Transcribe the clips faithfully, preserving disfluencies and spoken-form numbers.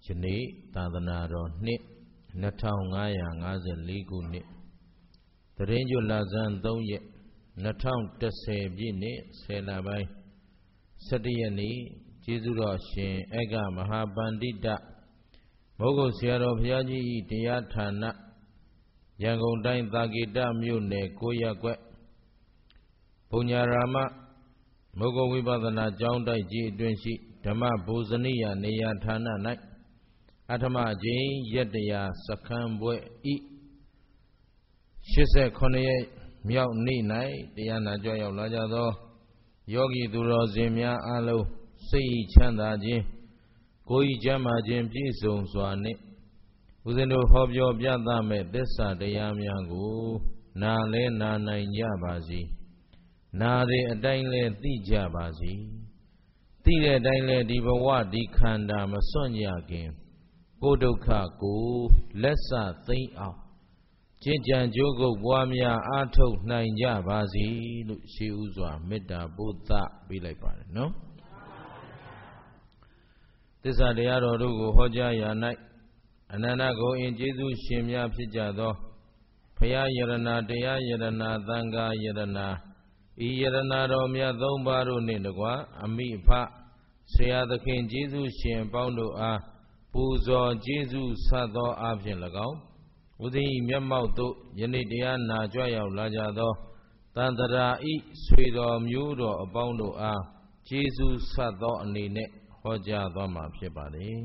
ယနေ့သာသနာတော်နှစ်နှစ်ထောင်ငါးရာငါးဆယ်လေးခုနှစ်သတရင်ကျွလဆန်းသုံးရက်နှစ်ထောင်တစ်ဆယ်ပြည့်နှစ်ဆယ်လပိုင်းဆယ်တစ်ရက်နေ့ကျေးဇူးတော်ရှင်ဧကမဟာပန္တိတမုဂ္ဂုတ်ဆရာတော်ဘုရားကြီး၏တရားဌာနရန်ကုန်တိုင်းသာကေတမြို့နယ်ကိုးရပ်ကွက်ဘုံညာရာမမုဂ္ဂုတ်ဝိပဿနာကျောင်းတိုက်ကြီးအတွင်းရှိဓမ္မဘုဇနိယနေရာဌာန၌အဋ္ဌမကျင်းရက်တရားစခန်းပွဲဤရှစ်ဆယ်ခုနှစ်ရက်မြောက်နေ့၌တရားနာကြွရောက်လာကြသောယောဂီသူတော်စင်များအားလုံးစိတ်ချမ်းသာခြင်းကိုယ်ဤကျမ်းမာခြင်းပြည့်စုံစွာနှင့်ဦးဇင်းတို့ဟောပြောပြသမဲ့သစ္စာတရားများကိုနာလဲနာနိုင်ကြပါစေနာတဲ့အတိုင်းလဲသိကြပါစေသိတဲ့အတိုင်းလဲဒီဘဝဒီခန္ဓာမစွန့်ကြခင်ကိုယ်ဒုက္ခကိုလက်စသိမ့်အောင်ကျင့်ကြံကြိုးကုပ်ပွားများအားထုတ်နိုင်ကြပါစေလို့ရှေးဥစွာမေတ္တာပို့သပေးလိုက်ပါတယ်နော်သစ္စာတရားတော်တို့ကိုဟောကြားရာ၌အနန္တကိုအင်ကျေးဇူးရှင်များဖြစ်ကြသောဘုရားယရနာတရားယရနာသံဃာယရနာဤယရနာတော်မြတ်သုံးပါးတို့နှင့်တကွအမိအဖဆရာသခင်ကျေးဇူးရှင်ပေါင်းတို့အားပူဇော်ကျေးဇူးဆပ်သောအဖြစ်၎င်းဦးဇင်း၏မျက်မှောက်သို့ယနေ့တရားနာကြွရောက်လာကြသောတန်တရာဤဆွေတော်မျိုးတော်အပေါင်းတို့အားကျေးဇူးဆပ်သောအနေနဲ့ဟောကြားသွားမှာဖြစ်ပါတယ်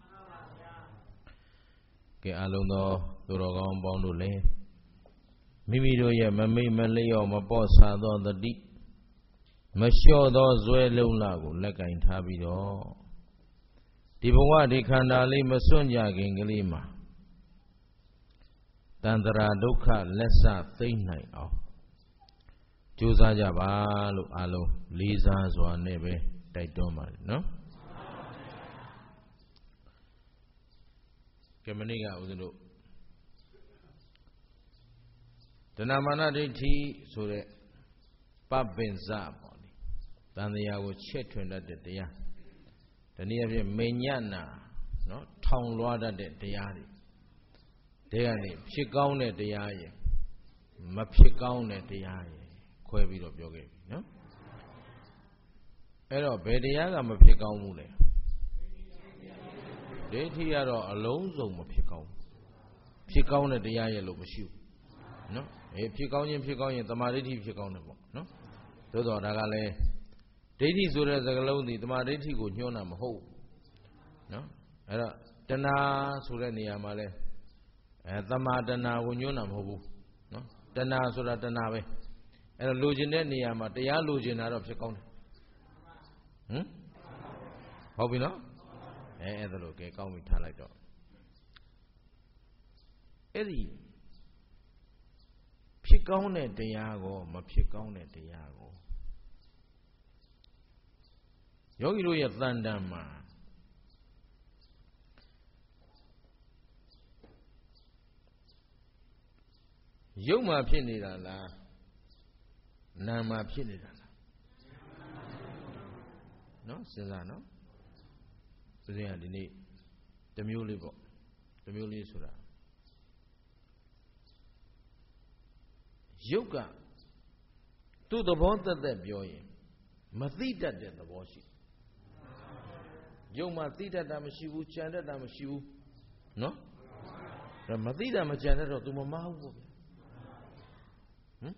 ကဲအလုံးသောသူတော်ကောင်းပေါင်းတို့လည်းမိမိတို့ရဲ့မမိတ်မလျော့မပေါ့ဆာသောတတိမလျှော့သောဇွဲလုံးလာကိုလက်ကင်ထားပြီးတော့ဒီဘဝဒီခန္ဓာလေးမစွန့်ကြခင်ကလေးမှာတန်တရာဒုက္ခလက်စသိမ့်နိုင်အောင်ကြိုးစားကြပါလို့အားလုံးလေးစားစွာနဲ့ပဲတိုက်တွန်းပါတယ်နော်ကမဏိကဦးဇင်းတို့တဏမာနဒိဋ္ဌိဆိုတဲ့ပပင်စပေါ့လေတန်တရားကိုချက်ထွင်တတ်တဲ့တရားတနည်းအားဖြင့်မိညနာနော်ထောင်လွှားတတ်တဲ့တရားတွေတဲကနေဖြစ်ကောင်းတဲ့တရားရယ်မဖြစ်ကောင်းတဲ့တရားရယ်ခွဲပြီးတော့ပြောခဲ့ပြီနော်အဲ့တော့ဘယ်တရားကမဖြစ်ကောင်းဘူးလဲဒိဋ္ဌိကတော့အလုံးစုံမဖြစ်ကောင်းဘူးဖြစ်ကောင်းတဲ့တရားရယ်လို့မရှိဘူးနော်အေးဖြစ်ကောင်းခြင်းဖြစ်ကောင်းရင်တမာဒိဋ္ဌိဖြစ်ကောင်းတယ်ပေါ့နော်သို့တော့ဒါကလည်းဒိဋ္ဌိဆိုတဲ့စကားလုံးဒီတမာဒိဋ္ဌိကိုညွှန်းတာမဟုတ်နော်အဲ့တော့တဏှာဆိုတဲ့နေရာမှာလဲအဲတမာတဏှာကိုညွှန်းတာမဟုတ်ဘူးနော်တဏှာဆိုတာတဏှာပဲအဲ့တော့လိုချင်တဲ့နေရာမှာတရားလိုချင်တာတော့ဖြစ်ကောင်းတယ်ဟမ်ဟုတ်ပြီနော်အဲအဲ့ဒါလို့ကဲကောင်းပြီထားလိုက်တော့အဲ့ဒီဖြစ်ကောင်းတဲ့တရားကိုမဖြစ်ကောင်းတဲ့တရားကိုယောဂီတို့ရဲ့တန်တန်မှာရုပ်မှာဖြစ်နေတာလားနာမ်မှာဖြစ်နေတာလားနော်စဉ်းစားနော်ဦးဇင်းကဒီနေ့တမျိုးလေးပေါ့တမျိုးလေးဆိုတာရုပ်ကသူ့သဘောသက်သက်ပြောရင်မသိတတ်တဲ့သဘောရှိရုပ်မှာသိတတ်တာမရှိဘူးကြံတတ်တာမရှိဘူးနော်ဒါမသိတာမကြံတတ်တော့ तू မမဟုတ်ဘူးဗျဟမ်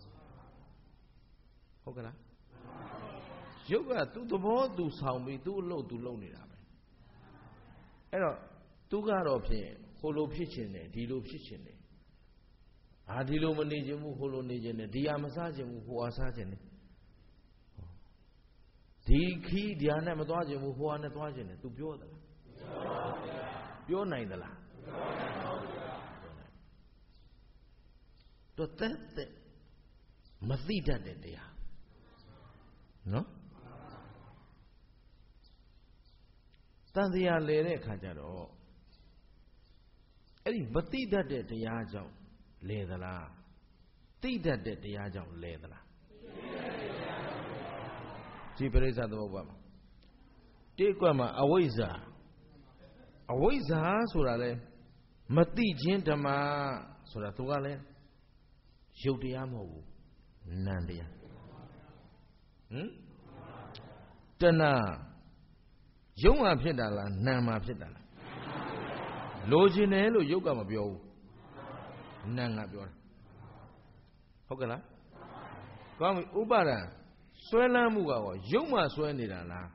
ဟုတ်ကလားရုပ်ကသူ့သဘောသူဆောင်ပြီးသူ့အလုပ်သူလုပ်နေတာပဲအဲ့တော့သူကတော့ဖြင့်ဟိုလိုဖြစ်ချင်တယ်ဒီလိုဖြစ်ချင်တယ်အာဒီလိုမနေခြင်းဘူးဟိုလိုနေခြင်းတယ်ဒီဟာမစားခြင်းဘူးဟိုဟာစားခြင်းတယ်ဒီခီးဒီဟာနဲ့မသွားခြင်းဘူးဟိုဟာနဲ့သွားခြင်းတယ် तू ပြောသလားပြောနိုင်သလားတော့တက်တက်မသိတတ်တဲ့တရားနော်တန်တရားလဲတဲ့အခါကျတော့အဲ့ဒီမသိတတ်တဲ့တရားကြောင့်လဲသလားသိတတ်တဲ့တရားကြောင့်လဲသလားဒီပရိစ္ဆာသမုပ္ပါဒ်မှာတိကွက်မှာအဝိဇ္ဇာအဝိဇ္ဇာဆိုတာလေမသိခြင်းဓမ္မဆိုတာသူကလည်းရုပ်တရားမဟုတ်ဘူးနာမ်တရားဟင်တဏှာရုပ်မှာဖြစ်တာလားနာမ်မှာဖြစ်တာလားလိုချင်တယ်လို့ရုပ်ကမပြောဘူးနာမ်ကပြောတာဟုတ်ကဲ့လားကောင်းပြီဥပါဒံဆွဲလန်းမှုကရောရုပ်မှာဆွဲနေတာလား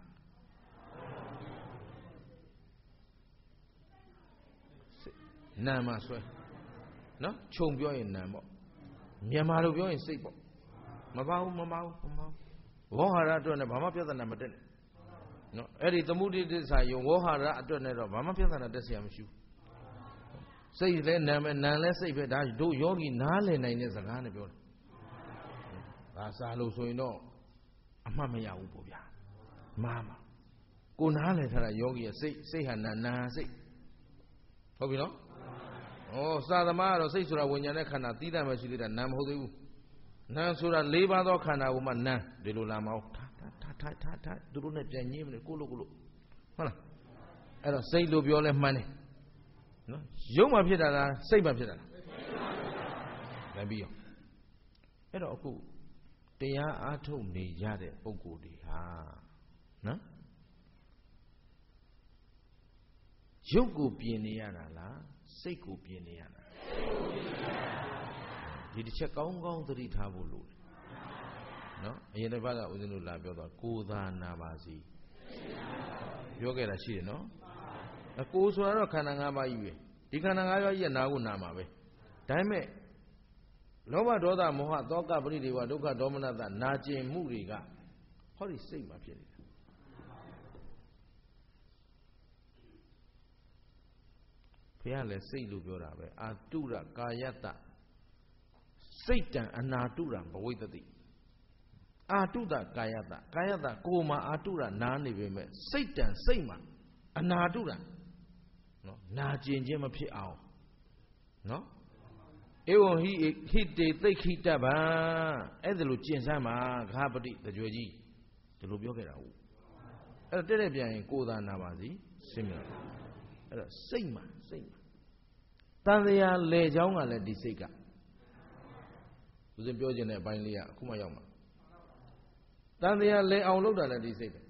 နာမ်မှာဆွဲနော်ခြုံပြောရင်နာမ်ပေါ့မြန်မာလိုပြောရင်စိတ်ပေါ့မပါဘူးမပါဘူးမပါဘူးဝေါဟာရအတွက်နဲ့ဘာမှပြဿနာမတက်နဲ့နော်အဲ့ဒီသမုဒိတ္တစာယုံဝေါဟာရအတွက်နဲ့တော့ဘာမှပြဿနာတက်เสียမရှိဘူးစိတ်လည်းနာမ်ပဲနာမ်လည်းစိတ်ပဲဒါတို့ယောဂီနားလည်နိုင်တဲ့စကားနဲ့ပြောတယ်ဒါစာလို့ဆိုရင်တော့အမှတ်မရဘူးပေါ့ဗျာမားမှာကိုနားလည်ထားတာယောဂီရဲ့စိတ်စိတ်ဟာနာနာစိတ်ဟုတ်ပြီနော်ဩစာသမားကတော့စိတ်ဆိုတာဝိညာဉ်နဲ့ခန္ဓာသီးသန့်ပဲရှိသေးတာနာမ်မဟုတ်သေးဘူးနာမ်ဆိုတာ၄ပါးသောခန္ဓာကိုမှနာမ်ဒီလိုလာမအောင်ထားထားထားထားထားသူတို့နဲ့ပြန်ညင်းမလို့ကိုလို့ကိုလို့ဟုတ်လားအဲ့တော့စိတ်လို့ပြောလဲမှန်းတယ်နော်ရုပ်မှဖြစ်တာလားစိတ်မှဖြစ်တာလားလည်းပြီးရောအဲ့တော့အခုတရားအားထုတ်နေရတဲ့ပုဂ္ဂိုလ်တွေဟာနော်ရုပ်ကိုပြင်နေရတာလားစိတ်ကိုပြင်နေရတာဒီတစ်ချက်ကောင်းကောင်းသတိထားဖို့လိုတယ်နော်အရင်တစ်ပတ်ကဦးဇင်းတို့လာပြောတော့ကိုယ်သာနာပါစီပြောခဲ့တာရှိတယ်နော်အကိုယ်ဆိုတာတော့ခန္ဓာ၅ပါးကြီးပဲဒီခန္ဓာ၅ပါးကြီးကနာကိုနာမှာပဲဒါပေမဲ့လောဘဒေါသမောဟသောကပရိဒေဝဒုက္ခဒေါမနတနာကျင်မှုတွေကဟောဒီစိတ်မှာဖြစ်နေတာဘုရားလည်းစိတ်လို့ပြောတာပဲအာတုရကာယတစိတ်တံအနာတုရဘဝိတတိအာတုတကာယတကာယတကိုယ်မှာအာတုရနာနေပေမဲ့စိတ်တံစိတ်မှာအနာတုရနော်နာကျင်ခြင်းမဖြစ်အောင်နော်ဧဝံဟိဟိတေသိခိတဗံအဲ့ဒါလိုကျင့်စမ်းပါခါပတိတကြွယ်ကြီးဒီလိုပြောခဲ့တာဟုတ်အဲ့တော့တက်တဲ့ပြန်ရင်ကိုယ်သာနာပါစီစင်မြတ်အဲ့တော့စိတ်မှာစိတ်မှာတန်တရားလေချောင်းကလည်းဒီစိတ်ကဦးဇင်းပြောခြင်းတဲ့အပိုင်းလေးကအခုမှရောက်မှာတန်တရားလေအောင်လုပ်တာလည်းဒီစိတ်ပဲ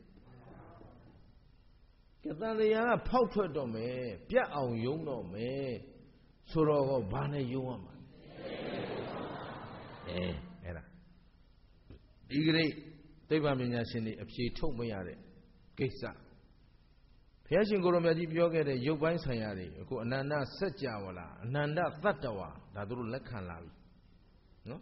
ကဲတန်တရားကဖောက်ထွက်တော့မယ်ပြတ်အောင်ယုံတော့မယ်ဆိုတော့ဘာနဲ့ယုံရမှာအဲအဲ့ဒါဒီကနေ့သိပ္ပံပညာရှင်တွေအဖြေထုတ်မရတဲ့ကိစ္စဘုရားရှင်ကိုရောမြတ်ကြီးပြောခဲ့တဲ့ရုပ်ပိုင်းဆိုင်ရာတွေအခုအနန္တစัจ java လားအနန္တသတ္တဝါဒါတို့လက်ခံလာပြီနော်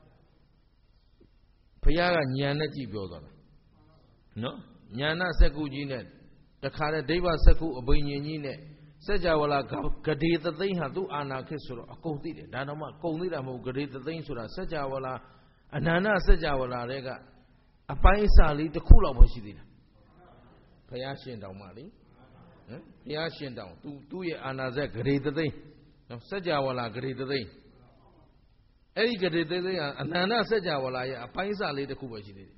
ဘုရားကဉာဏ်နဲ့ကြည့်ပြောသွားတာနော်ဉာဏစက္ကုကြီးနဲ့တခါတဲ့ဒိဗ္ဗစက္ကုအဘိညာဉ်ကြီးနဲ့စัจ java လားဂဒေသသိန်းဟာသူ့အာနာခေတ်ဆိုတော့အကုန်သိတယ်ဒါတော့မှကုန်သိတာမဟုတ်ဂဒေသသိန်းဆိုတာစัจ java လားအနန္တစัจ java လားတွေကအပိုင်းအစလေးတစ်ခုလောက်ပဲရှိသေးတယ်ဘုရားရှင်တောင်မှလေဟမ်ဘုရားရှင်တောင်သူသူ့ရဲ့အာနာဇက်ဂရေသသိန်းနော်စัจ java လားဂရေသသိန်းအဲ့ဒီဂရေသသိန်းဟာအနန္တစัจ java လားရဲ့အပိုင်းအစလေးတစ်ခုပဲရှိသေးတယ်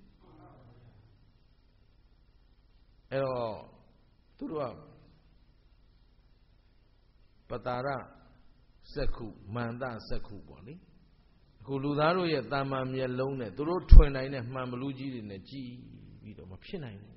အဲ့တော့သူတို့ကပတာရစက္ခုမန္တစက္ခုပေါ့လေအခုလူသားတို့ရဲ့တာမန်မျက်လုံးနဲ့သူတို့ထွင်နိုင်တဲ့မှန်ဘလူးကြီးတွေနဲ့ကြည်ပြီးတော့မဖြစ်နိုင်ဘူး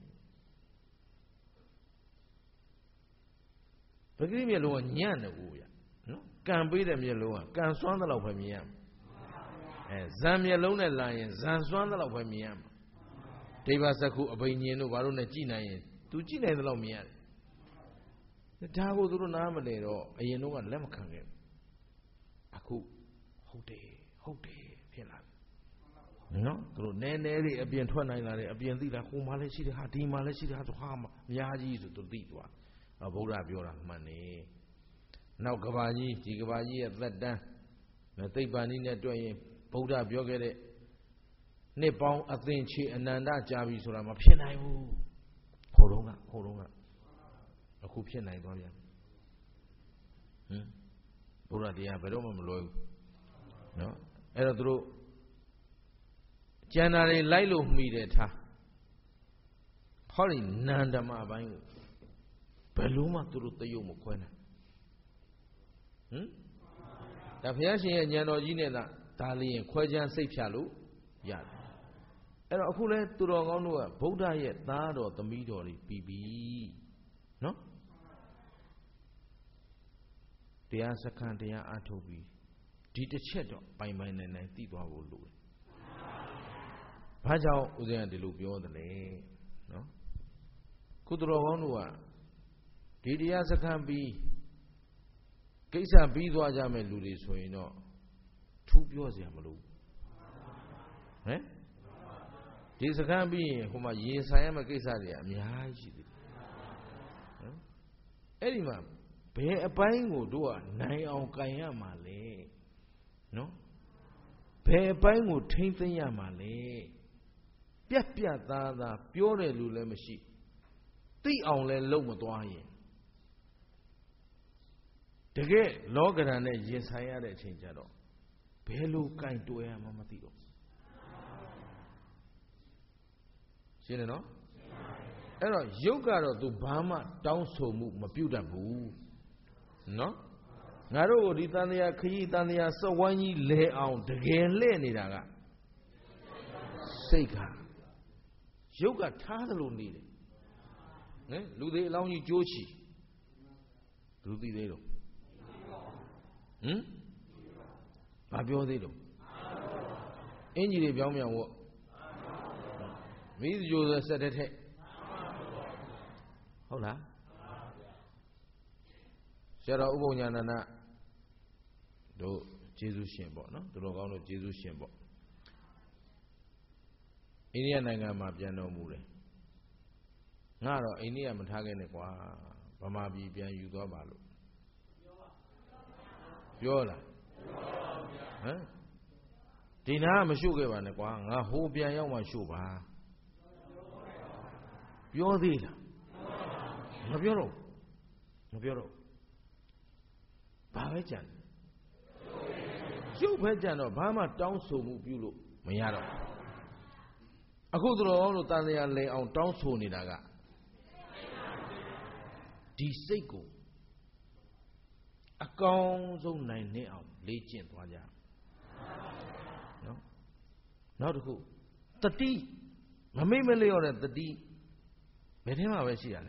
ပဂရိမျက်လုံးကညံ့တယ်ကိုဗျနော်ကံပေးတဲ့မျက်လုံးကကံစွမ်းတဲ့လောက်ပဲမြင်ရမှာအဲဇံမျက်လုံးနဲ့လာရင်ဇံစွမ်းတဲ့လောက်ပဲမြင်ရမှာဒိဗ္ဗစက္ခုအဘိညာဉ်တို့ဘာလို့နဲ့ကြည်နိုင်ရင်သူကြည်နိုင်တဲ့လောက်မြင်ရတယ်ဒါကိုသူတို့နားမလဲတော့အရင်တော့ကလက်မခံခဲ့အခုဟုတ်တယ်ဟုတ်တယ်ဖြစ်လာပြီနော်သူတို့နည်းနည်းလေးအပြင်ထွက်နိုင်လာတယ်အပြင်သိလာဟိုမှာလည်းရှိတယ်ဟာဒီမှာလည်းရှိတယ်ဟာသူဟာအများကြီးဆိုသူသိသွားအဘုရားပြောတာမှန်နေနောက်ကဘာကြီးဒီကဘာကြီးရဲ့သက်တမ်းသိပ္ပံနည်းနဲ့တွေ့ရင်ဘုရားပြောခဲ့တဲ့နှစ်ပေါင်းအသင်ချေအနန္တကြာပြီဆိုတာမဖြစ်နိုင်ဘူးခိုးတော့ကခိုးတော့ကအခုဖြစ်နိုင်သွားပြန်ဟင်ဘုရားတရားဘယ်တော့မှမလွယ်ဘူးနော်အဲ့တော့သူတို့ကျန်တာတွေလိုက်လို့မှီတယ်ထားဟောဒီနန္ဒမအပိုင်းကို Beluma turu tayo mo kwena. Hmm? Da phaya shin ye nyan torji ne da da liyin khwe chan siat phya lo yade. Ai do akhu le tu tor kaung do ka Buddha ye tha tor thami tor de pi pi. No?တရားစခန်းတရားအထုတ်ပြီးဒီတစ်ချက်တော့ပိုင်ပိုင်နိုင်နိုင်သိသွားဖို့လိုတယ်။ဘာကြောင့်ဦးဇင်းကဒီလိုပြောသလဲနော်။ကုသတော်ကောင်းတို့ကဒီတရားစခန်းပြီးကိစ္စပြီးသွားကြမဲ့လူတွေဆိုရင်တော့ထူးပြောစရာမလိုဘူး။ဟမ်ဒီစခန်းပြီးရင်ဟိုမှာရင်ဆိုင်ရမယ့်ကိစ္စတွေအများကြီးရှိသေးတယ်။နော်။အဲ့ဒီမှာဘယ်အပိုင်းကိုတို့ကနိုင်အောင်ကြင်ရမှာလဲနော်ဘယ်အပိုင်းကိုထိမ့်သိမ်းရမှာလဲပြက်ပြက်သားသားပြောတယ်လို့လည်းမရှိသိအောင်လည်းလုပ်မသွားရင်တကယ်လောကဓာတ်နဲ့ရင်ဆိုင်ရတဲ့အချိန်ကျတော့ဘယ်လိုကြင်တွေ့ရမှမသိတော့ရှင်းတယ်နော်အဲ့တော့ယုတ်ကတော့ तू ဘာမှတောင်းဆိုမှုမပြုတတ်ဘူးနော်ငါတို့ကိုဒီတန်တရားခရီးတန်တရားစက်ဝိုင်းကြီးလဲအောင်တကယ်လှည့်နေတာကစိတ်ကရုပ်ကထားသလိုနေတယ်နော်လူတွေအလောင်းကြီးကြိုးချီလူသိသေးတော့ဟမ်ဘာပြောသေးတော့အင်ကြီးတွေပြောင်းပြောင်းဝတ်မိသကြိုးဆက်တဲ့ထက်ဟုတ်လားဆရာတော်ဥပုံညာဏနာတို့ကျေးဇူးရှင်ပေါ့နော်တို့တော်ကောင်းတို့ကျေးဇူးရှင်ပေါ့အိန္ဒိယနိုင်ငံမှာပြန်တော်မူတယ်ငါတော့အိန္ဒိယမထားခဲ့နဲ့ကွာဗမာပြည်ပြန်ယူသွားပါလို့ပြောလားဟမ်ဒီနာကမရှို့ခဲ့ပါနဲ့ကွာငါဟိုပြန်ရောက်မှရှို့ပါပြောသေးလားမပြောတော့မပြောတော့ဘာပဲကြံရုပ်ပဲကြံတော့ဘာမှတောင်းဆိုမှုပြုလို့မရတော့အခုသူတော်ကောင်းတို့တန်တရားလဲအောင်တောင်းဆိုနေတာကဒီစိတ်ကိုအကောင်းဆုံးနိုင်နေအောင်လေ့ကျင့်သွားကြနော်နောက်တစ်ခုတတိမမိတ်မလျော့တဲ့တတိဘယ်ထဲမှာပဲရှိရလဲ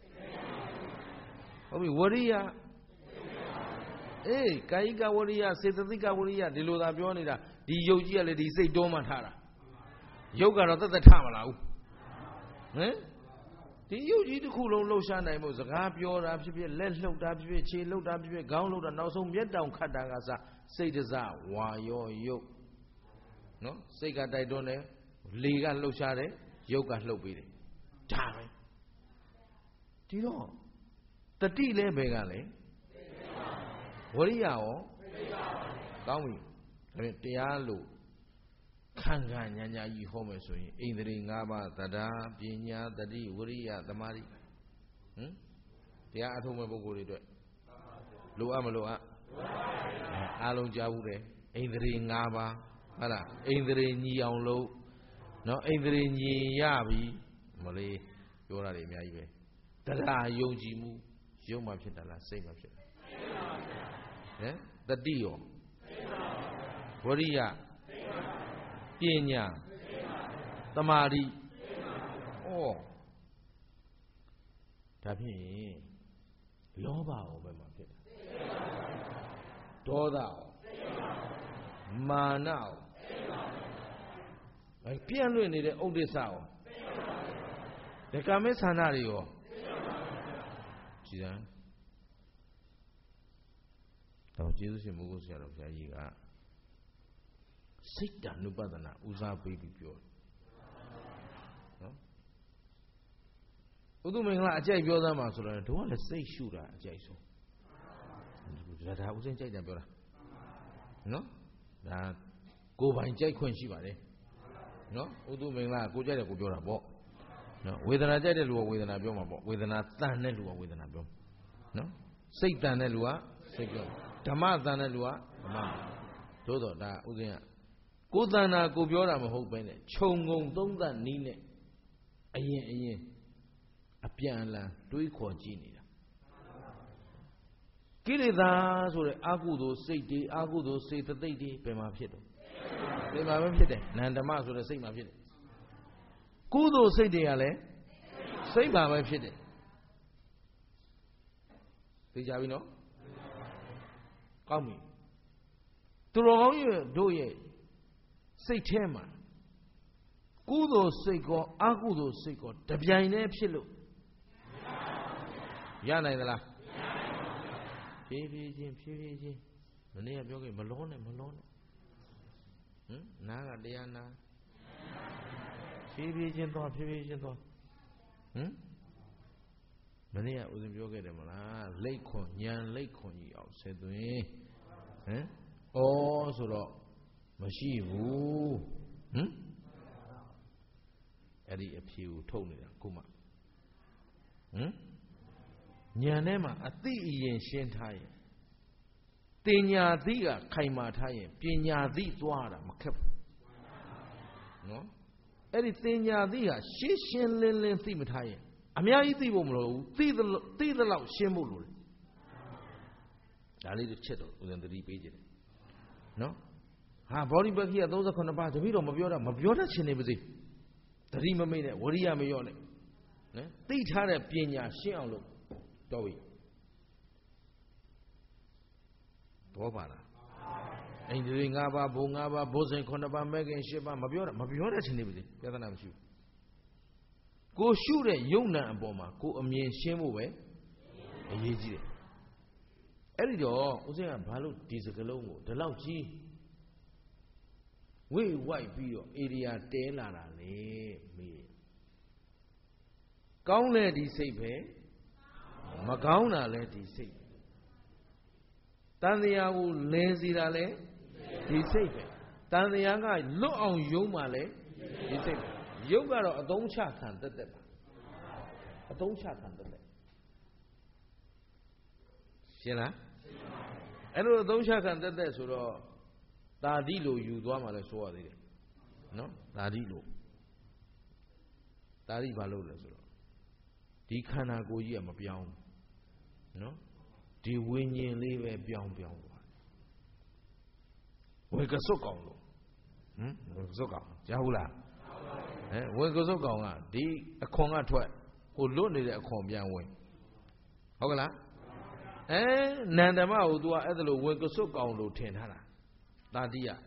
ဟုတ်ပြီဝရိယအေးကာယကဝရိယစေတသိကဝရိယဒီလိုသာပြောနေတာဒီယုတ်ကြီးကလည်းဒီစိတ်တွန်းမှထားတာယုတ်ကတော့သက်သက်ထမလာဘူးဟမ်ဒီယုတ်ကြီးတစ်ခုလုံးလှုပ်ရှားနိုင်မှုစကားပြောတာဖြစ်ဖြစ်လက်လှုပ်တာဖြစ်ဖြစ်ခြေလှုပ်တာဖြစ်ဖြစ်ခေါင်းလှုပ်တာနောက်ဆုံးမျက်တောင်ခတ်တာကစစိတ်တစဝါရောယုတ်နော်စိတ်ကတိုက်တွန်းတယ်လေကလှုပ်ရှားတယ်ယုတ်ကလှုပ်ပေးတယ်ဒါပဲဒီတော့တတိလဲဘယ်ကလဲဝရိယရောကောင်းပြီဒါဖြင့်တရားလို့ခံခံညာညာကြီးဟောမယ်ဆိုရင်ဣန္ဒြေ၅ပါးသဒ္ဒါပညာတတိဝရိယသမာဓိဟမ်တရားအထုံးမဲ့ပုဂ္ဂိုလ်တွေအတွက်လိုအပ်မလိုအပ်အားလုံးကြားဘူးတယ်ဣန္ဒြေ၅ပါးဟုတ်လားဣန္ဒြေညီအောင်လို့နော်ဣန္ဒြေညီရပြီမလေးပြောတာတွေအများကြီးပဲတရားယုံကြည်မှုယုံမှဖြစ်တာလားစိတ်မှဖြစ်တာဟမ်တတိယောဝရိယပညာသမာဓိဩဒါဖြင့်လောဘရောဘယ်မှာဖြစ်တာဒေါသရောမာနရောအဲပြန့်လွင့်နေတဲ့ဥဒိစ္စရောဒီကာမေသန္တာတွေရောကြည်စမ်းတော့ကျေးဇူးရှင်မိုးကုတ်ဆရာတော်ဘုရားကြီးကစိတ်တ ानु ပဒနာဦးစားပေးပြီးပြောနော်ဥဒုမင်္ဂလာအကြိုက်ပြောသားမှာဆိုတော့တို့ကလည်းစိတ်ရှုတာအကြိုက်ဆုံးဒါဒါဦးစင်းကြိုက်တယ်ပြောတာနော်ဒါကိုယ်ပိုင်ကြိုက်ခွင့်ရှိပါတယ်နော်ဥဒုမင်္ဂလာကိုကြိုက်တယ်ကိုပြောတာပေါ့နော်ဝေဒနာကြိုက်တဲ့လူကဝေဒနာပြောမှာပေါ့ဝေဒနာတန်တဲ့လူကဝေဒနာပြောနော်စိတ်တန်တဲ့လူကစိတ်ပြောဓမ္မတန်တဲ့လူကဓမ္မသို့တော့ဒါဥစဉ်ကကိုယ်တန်တာကိုပြောတာမဟုတ်ပဲနဲ့ခြုံငုံသုံးသပ်နီးနဲ့အရင်အရင်အပြန်အလှန်တွေးခေါ်ကြည့်နေတာကိလေသာဆိုတဲ့အကုသိုလ်စိတ်တွေအကုသိုလ်စေတသိက်တွေဘယ်မှာဖြစ်တော့ဒီမှာပဲဖြစ်တယ်နန္ဒမဆိုတဲ့စိတ်မှာဖြစ်တယ်ကုသိုလ်စိတ်တွေကလည်းစိတ်မှာပဲဖြစ်တယ်သိကြပြီနော်ကောင်းပြီသူတော်ကောင်းရဲ့တို့ရဲ့စိတ်ထဲမှာကုသိုလ်စိတ်ကောအကုသိုလ်စိတ်ကောတပြိုင်တည်းဖြစ်လို့ရနိုင်သလားဖြည်းဖြည်းချင်းဖြည်းဖြည်းချင်းမနေ့ကပြောခဲ့မလောနဲ့မလောနဲ့ဟမ်နားကတရားနာဖြည်းဖြည်းချင်းသွားဖြည်းဖြည်းချင်းသွားဟမ်မနေ့ကဦးဇင်းပြောခဲ့တယ်မလားလိတ်ခွန်ညံလိတ်ခွန်ကြီးအောင်ဆက်သွင်းဟမ်ဩဆိုတော့မရှိဘူးဟမ်အဲ့ဒီအဖြေကိုထုတ်နေတာခုမှဟမ်ညံထဲမှာအသိအရင်ရှင်းထားရင်တင်ညာသိကခိုင်မာထားရင်ပညာသိသွားတာမခက်ဘူးနော်အဲ့ဒီတင်ညာသိကရှင်းရှင်းလင်းလင်းသိမထားရင်အများကြီးသိဖို့မလိုဘူးသိသလိုသိသလောက်ရှင်းဖို့လိုတယ်ဒါလေးတစ်ချက်တော့ဦးဇင်သတိပေးကြတယ်နော်ဟာဘောဓိပက္ခိယသုံး十七ပါးတပည့်တော်မပြောတာမပြောတတ်ချင်နေပါစေသတိမမိတ်နဲ့ဝရိယမလျော့နဲ့နော်သိထားတဲ့ပညာရှင်းအောင်လို့တော်ပြီဘောပါလားအိန္ဒြေ၅ပါးဘုံ၅ပါးဘုဇင်9ပါးမဲခင်10ပါးမပြောတာမပြောတတ်ချင်နေပါစေပြဿနာမရှိဘူးကိုရှုတဲ့ယုံနာအပေါ်မှာကိုအမြင်ရှင်းဖို့ပဲအရေးကြီးတယ်အဲ့ဒီတော့ဦးဇင်းကဘာလို့ဒီစကလုံးကိုဒီလောက်ကြီးဝိဝိုက်ပြီးတော့ဧရိယာတဲလာတာလေမေးကောင်းတဲ့ဒီစိတ်ပဲမကောင်းတာလဲဒီစိတ်တန်တရားကိုလဲစီတာလဲဒီစိတ်ပဲတန်တရားကလွတ်အောင်ယုံမှလဲဒီစိတ်ပဲယုတ်ကတော့အသုံးချခံတက်တက်ပါအသုံးချခံတက်တက်ရှင်းလားအဲ့လိုအသုံးချခံတက်တက်ဆိုတော့တာတိလို့ယူသွားမှလဲဆိုရသေးတယ်နော်တာတိလို့တာတိဘာလို့လဲဆိုတော့ဒီခန္ဓာကိုယ်ကြီးကမပြောင်းနော်ဒီဝိညာဉ်လေးပဲပြောင်းပြောင်းသွားဝေကစွတ်ကောင်လို့ဟမ်ဝေကစွတ်ကောင်ကြားဘူးလားအဲဝေကစွတ်ကောင်ကဒီအခွန်ကထွက်ဟိုလွတ်နေတဲ့အခွန်ပြန်ဝင်ဟုတ်ကလားအဲနန္ဒမကို तू ကအဲ့ဒါလို့ဝေကစွတ်ကောင်လို့ထင်ထားတာတာတိယ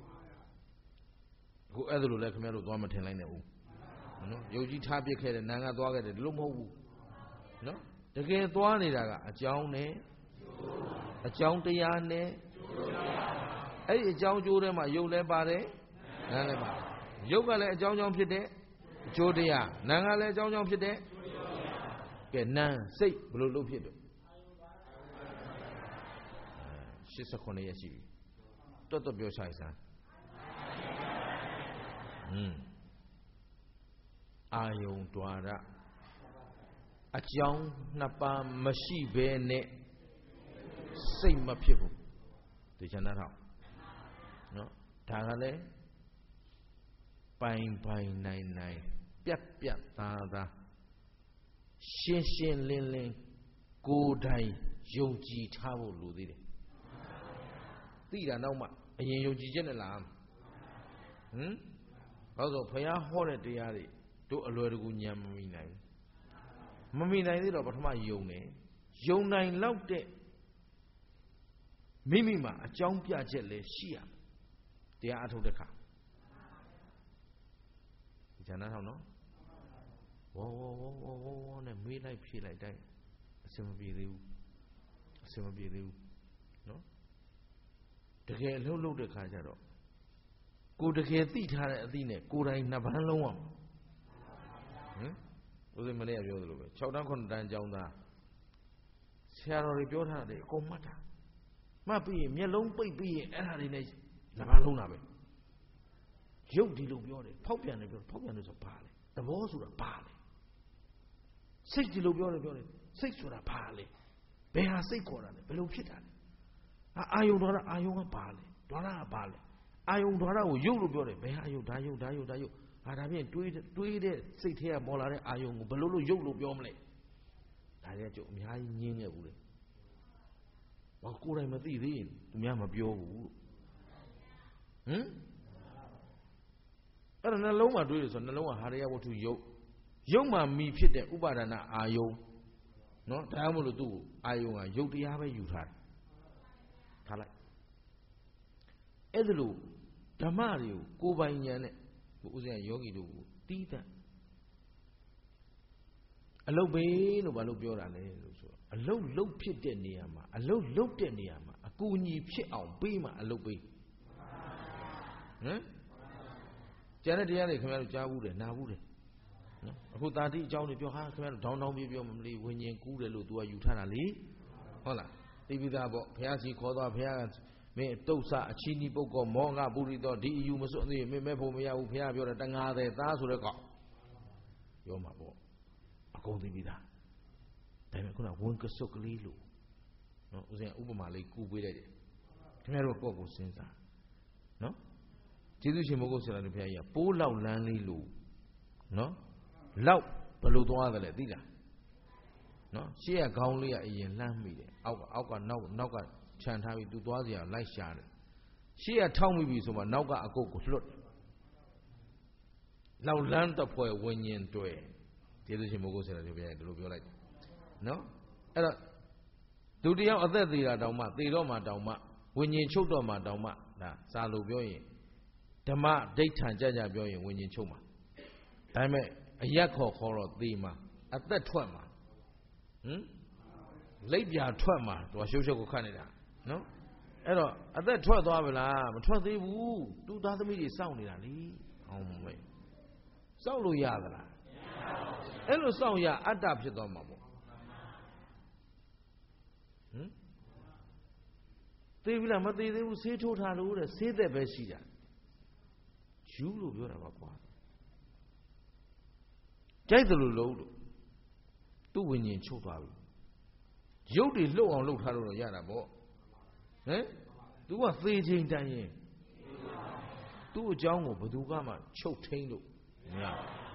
အခုအဲ့ဒါလို့လည်းခင်ဗျားတို့သွားမထင်လိုက်နဲ့ဦးနော်ယုတ်ကြီးထားပစ်ခဲ့တယ်နန်းကသွားခဲ့တယ်ဒီလိုမဟုတ်ဘူးနော်တကယ်သွားနေတာကအကြောင်းနဲ့အကြောင်းတရားနဲ့အဲ့ဒီအကြောင်းကျိုးထဲမှာယုတ်လည်းပါတယ်နန်းလည်းပါတယ်ယုတ်ကလည်းအကြောင်းကြောင့်ဖြစ်တဲ့အကျိုးတရားနန်းကလည်းအကြောင်းကြောင့်ဖြစ်တဲ့ကဲနန်းစိတ်ဘယ်လိုလုပ်ဖြစ်တော့၈၉ရက်ရှိပြီတွတ်တွတ်ပြောဆိုင်စမ်းဟွန်းအာယုံ द्वार အကြောင်းနှစ်ပါးမရှိဘဲနဲ့စိတ်မဖြစ်ဘူးဒီချမ်းသာတော့နော်ဒါကလည်းပိုင်ပိုင်နိုင်နိုင်ပြတ်ပြတ်သားသားရှင်းရှင်းလင်းလင်းကိုယ်တိုင်ယုံကြည်ထားဖို့လိုသေးတယ်သိတာနောက်မှအရင်ယုံကြည်ချက်နဲ့လားဟမ်ဘာလို့ဆိုဘုရားဟောတဲ့တရားတွေတို့အလွယ်တကူဉာဏ်မမိနိုင်ဘူးမမိနိုင်သေးတော့ပထမယုံတယ်ယုံနိုင်လောက်တဲ့မိမိမှာအကြောင်းပြချက်လည်းရှိရတရားအထုတ်တဲ့ခါဒီဉာဏ်ထောင်နော်ဝေါဝေါဝေါဝေါဝေါဝေါနဲ့မေးလိုက်ဖြေလိုက်တိုင်းအစင်မပြေသေးဘူးအစင်မပြေသေးဘူးနော်တကယ်အလုပ်လုပ်တဲ့ခါကျတော့ကိုတကယ်သိထားတဲ့အသိနဲ့ကိုယ်တိုင်နှစ်ပန်းလုံးအောင်ဟမ်ဦးဇင်းမလေးကပြောသလိုပဲ၆တန်းခုနှစ်တန်းကျောင်းသားဆရာတော်တွေပြောထားတယ်အကုန်မှတ်တာမှတ်ပြီးရင်မျက်လုံးပိတ်ပြီးရင်အဲ့ဒါတွေနဲ့နှစ်ပန်းလုံးတာပဲရုပ်ဒီလိုပြောတယ်ဖောက်ပြန်တယ်ပြောဖောက်ပြန်တယ်ဆိုဘာလဲသဘောဆိုတာဘာလဲစိတ်ဒီလိုပြောတယ်ပြောတယ်စိတ်ဆိုတာဘာလဲဘယ်ဟာစိတ်ခေါ်တာလဲဘယ်လိုဖြစ်တာလဲအာယုံတော်တာအာယုံကဘာလဲဒေါရကဘာလဲအာယုံဒေါရကိုရုပ်လို့ပြောတယ်ဘယ်ဟာယုတ်ဒါယုတ်ဒါယုတ်ဒါယုတ်ဟာဒါဖြင့်တွေးတွေးတဲ့စိတ်ထဲကပေါ်လာတဲ့အာယုံကိုဘယ်လိုလို့ရုပ်လို့ပြောမလဲဒါလည်းကျုပ်အများကြီးညင်းခဲ့ဘူးလေဘာကိုယ်တိုင်မသိသေးရင်သူများမပြောဘူးဟင်အဲ့ဒါနှလုံးမှာတွေးလို့ဆိုနှလုံးကဟာရယဝတ္ထုယုတ်ယုတ်မှာမိဖြစ်တဲ့ဥပါဒနာအာယုံနော်ဒါမှမဟုတ်သူ့အာယုံကယုတ်တရားပဲယူထားတယ်ထားလိုက်အဲ့ဒါလို့ဓမ္မတွေကိုကိုယ်ပိုင်ဉာဏ်နဲ့ဘုဥစဉ်ယောဂီတို့ကိုတီးတန့်အလုတ်ပဲလို့ဘာလို့ပြောတာလဲလို့ဆိုတော့အလုတ်လုတ်ဖြစ်တဲ့နေရာမှာအလုတ်လုတ်တဲ့နေရာမှာအကူအညီဖြစ်အောင်ပေးမှအလုတ်ပေးဟမ်ကျန်တဲ့တရားတွေခင်ဗျားတို့ကြားဘူးတယ်နားဘူးတယ်နော်အခုတာတိအကြောင်းတွေပြောဟာခင်ဗျားတို့ဒေါင်းဒေါင်းပြေးပြောမလို့ဝิญဉ်ကူးတယ်လို့ तू ကယူထားတာလေဟုတ်လားသိပြီးသားပေါ့ဘုရားစီခေါ်သွားဘုရားကမင်းတုတ်ဆအချီနီပုတ်ကောမောငါပုရိသောဒီအယူမစွန့်သေးမင်းမဲ့ဖို့မရဘူးဘုရားပြောတယ်တငါတဲ့သားဆိုတဲ့ကောပြောမှာပေါ့အကုန်သိပြီးသားဒါပေမဲ့ခုနဝန်ကစုတ်ကလေးလို့နော်ဦးဇင်းဥပမာလေးကူပေးလိုက်တယ်ခင်ဗျားတို့ကိုယ့်ကိုစဉ်းစားနော်ကျေးဇူးရှင်မိုးကုတ်ဆရာတို့ဘုရားကြီးကပိုးလောက်လန်းလေးလို့နော်လောက်ဘယ်လိုသွားသလဲသိလားနော်ရှေ့ကခေါင်းလေးကအရင်လှမ်းမိတယ်အောက်ကအောက်ကနောက်နောက်ကခြံထားပြီးသူသွားစရာလိုက်ရှာတယ်ရှေ့ကထောက်မိပြီဆိုမှနောက်ကအကုတ်ကိုလွတ်တယ်လောက်လန်းတပွဲဝิญဉ်တွေ့ကျေးဇူးရှင်မိုးကုတ်ဆရာတို့ဘုရားကြီးဒီလိုပြောလိုက်တယ်နော်အဲ့တော့ဒုတိယအသက်သေးတာတောင်မှသေတော့မှတောင်မှဝิญဉ်ချုပ်တော့မှတောင်မှဒါစာလို့ပြောရင်ဓမ္မဒိဋ္ဌံကြကြပြောရင်ဝิญဉ်ချုပ်မှာဒါပေမဲ့အရက်ခေါ်ခေါ်တော့သေမှာအသက်ထွက်မှာဟမ်လိပ်ပြာထွက်မှာသူကရှုပ်ရှုပ်ကိုခတ်နေတာနော်အဲ့တော့အသက်ထွက်သွားပြီလားမထွက်သေးဘူးသူသားသမီးတွေစောင့်နေတာလေအောင်မေစောင့်လို့ရသလားအဲ့လိုစောင့်ရအတ္တဖြစ်သွားမှာပေါ့ဟမ်သေပြီလားမသေသေးဘူးဆေးထိုးထားလို့တဲ့ဆေးသက်ပဲရှိတာယူလို့ပြောတာပါကွာကြိုက်တယ်လို့လုံးလို့သူ့ဝิญဉ်ချုပ်သွားပြီရုပ်တွေလှုပ်အောင်လှုပ်ထားလို့တော့ရတာပေါ့ဟမ် तू ကသေချိန်တန်ရင်သူ့အကြောင်းကိုဘယ်သူကမှချုပ်ထိန်လို့မရ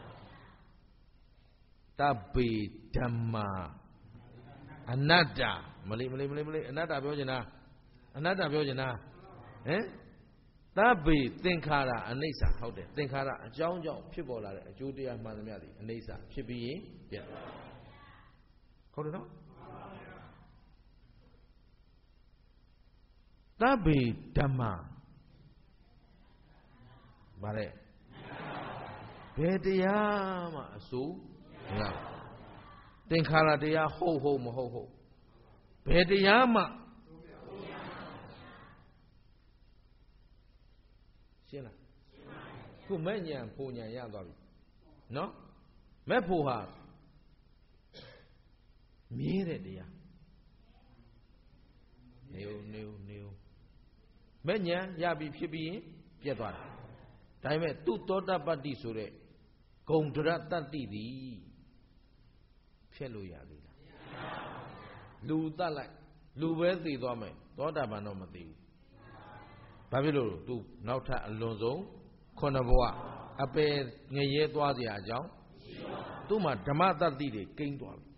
တပေဓမ္မာအနတ္တမလေးမလေးမလေးမလေးအနတ္တပြောချင်တာအနတ္တပြောချင်တာဟမ်တပေသင်္ခါရအနိစ္စဟုတ်တယ်သင်္ခါရအကြောင်းကြောင့်ဖြစ်ပေါ်လာတဲ့အကျိုးတရားမှန်သမျှသည်အနိစ္စဖြစ်ပြီးရင်ပြတ်ဟုတ်တယ်နော်တပေဓမ္မာဗါလဲဘယ်တရားမှအစိုးမရသင်္ခါရတရားဟုတ်ဟုတ်မဟုတ်ဟုတ်ဘယ်တရားမှရှင်းလားခုမဲ့ညာဖူညာရသွားပြီနော်မဲ့ဖို့ဟာမြဲတဲ့တရားနေဦးနေဦးနေဦးမဲ့ညာရပြီဖြစ်ပြီးရင်ပြတ်သွားတာဒါပေမဲ့သူ့သောတပတ္တိဆိုတဲ့ဂုံဒရတတ္တိသည်ဖြစ်လို့ရသေးလားလူတတ်လိုက်လူပဲသိသွားမယ်သောတာပန်တော့မသိဘူးဘာဖြစ်လို့သူနောက်ထပ်အလွန်ဆုံးခုနှစ်ဘဝအပယ်ငရဲသွားစရာအကြောင်းသူ့မှာဓမ္မတတ္တိတွေကိန်းသွားပြီ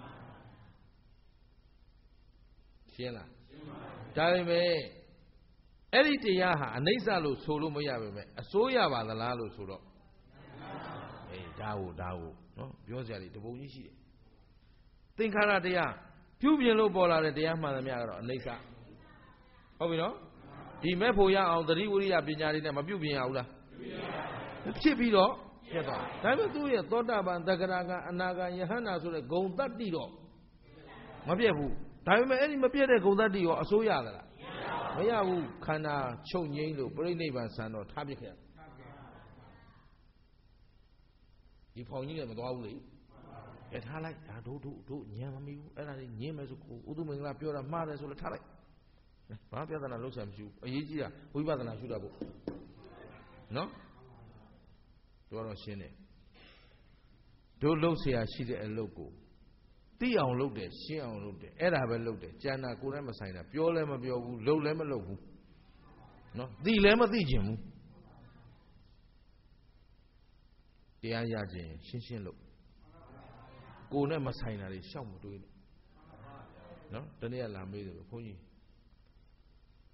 ရှင်းလားဒါပေမဲ့အဲ့ဒီတရားဟာအနိစ္စလို့ဆိုလို့မရပါပဲအစိုးရပါသလားလို့ဆိုတော့အေးဒါဟုတ်ဒါဟုတ်နော်ပြောစရာတွေတပုံကြီးရှိတယ်သင်္ခါရတရားပြုပြင်လို့ပေါ်လာတဲ့တရားမှန်သမျှကတော့အနိစ္စဟုတ်ပြီနော်ဒီမဲ့ဖို့ရအောင်သတိဝိရိယပညာတွေနဲ့မပြုပြင်ရဘူးလားဖြစ်ပြီးတော့ပြတ်သွားဒါပေမဲ့သူ့ရဲ့သောတာပန်သက္ကရာကအနာဂံယဟန္တာဆိုတဲ့ဂုံတတ္တိတော့မပြတ်ဘူးဒါပေမဲ့အဲ့ဒီမပြတ်တဲ့ဂုံတတ္တိရောအစိုးရသလားမရဘူးခန္ဓာချုပ်ငိမ့်လို့ပြိဋိဘံဆံတော့ထားပြခဲ့ဒီဖောင်ကြီးလည်းမသွားဘူးလေအဲထားလိုက်ဒါတို့တို့တို့ညံမမီဘူးအဲ့ဒါလေးညင်းမယ်ဆိုကိုဥဒုမင်္ဂလာပြောတာမှားတယ်ဆိုလည်းထားလိုက်ဘာပြဿနာလုံးဆံမရှိဘူးအရေးကြီးတာဝိပဿနာရှုတာပေါ့နော်တို့တော့ရှင်းတယ်တို့လှုပ်เสียရှိတဲ့အလုပ်ကိုသိအောင်လုပ်တယ်ရှင်းအောင်လုပ်တယ်အဲ့ဒါပဲလုပ်တယ်ကျန်တာကိုယ်လည်းမဆိုင်တာပြောလည်းမပြောဘူးလုပ်လည်းမလုပ်ဘူးနော်သိလည်းမသိချင်ဘူးတရားရခြင်းရှင်းရှင်းလုပ်ကိုယ်နဲ့မဆိုင်တာတွေရှောက်မတွေးနဲ့နော်တနေ့ကလာမေးတယ်ဘုန်းကြီး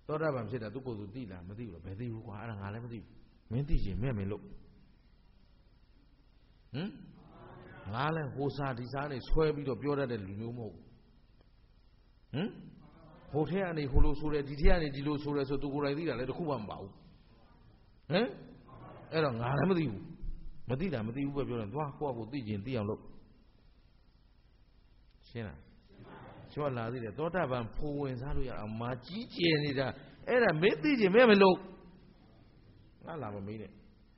သောတာပန်ဖြစ်တာသူကိုယ်သူသိလားမသိဘူးဘယ်သိဘူးကွာအဲ့ဒါငါလည်းမသိဘူးမင်းသိချင်မဲ့မင်းလို့ဟမ်ငါလည်းဟိုစားဒီစားနေဆွဲပြီးတော့ပြောတတ်တဲ့လူမျိုးမဟုတ်ဘူးဟမ်ဟိုထဲကနေဟိုလိုဆိုတယ်ဒီထဲကနေဒီလိုဆိုတယ်ဆိုသူကိုယ်တိုင်သိတာလည်းတခုမှမပါဘူးဟမ်အဲ့တော့ငါလည်းမသိဘူးမသိတာမသိဘူးပဲပြောတယ်သွားကိုယ့်ကိုသိချင်သိအောင်လုပ်ရှင်းလားကျွတ်လာသေးတယ်သောတာပန်ဖိုးဝင်စားလို့ရအောင်မာကြီးကျယ်နေတာအဲ့ဒါမင်းသိချင်မဲမလို့ငါလာမမေးနဲ့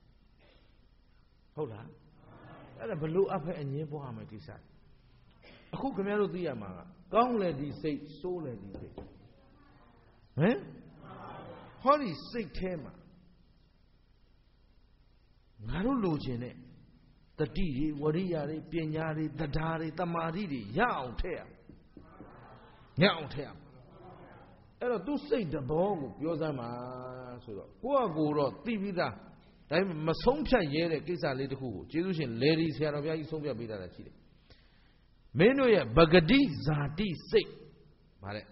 ဟုတ်လားအဲ့ဒါဘလို့အဖက်အငင်းပွားမယ်ကိစ္စအခုခင်ဗျားတို့သိရမှာကကောင်းလေဒီစိတ်ဆိုးလေဒီစိတ်ဟမ်ဟောဒီစိတ်ထဲမှာငါတို့လိုချင်တဲ့တတိတွေဝရိယတွေပညာတွေတရားတွေတမာတိတွေရအောင်ထည့်ရရအောင်ထည့်ရအဲ့တော့သူစိတ်တဘောကိုပြောစမ်းပါဆိုတော့ကိုယ့်အကိုတော့သိပြီးသားဒါပေမဲ့မဆုံးဖြတ်ရဲတဲ့ကိစ္စလေးတစ်ခုကိုကျေးဇူးရှင်လေဒီဆရာတော်ဘုရားကြီးဆုံးဖြတ်ပေးတာရှိတယ်မင်းတို့ရဲ့ပဂတိဇာတိစိတ်ဗါတဲ့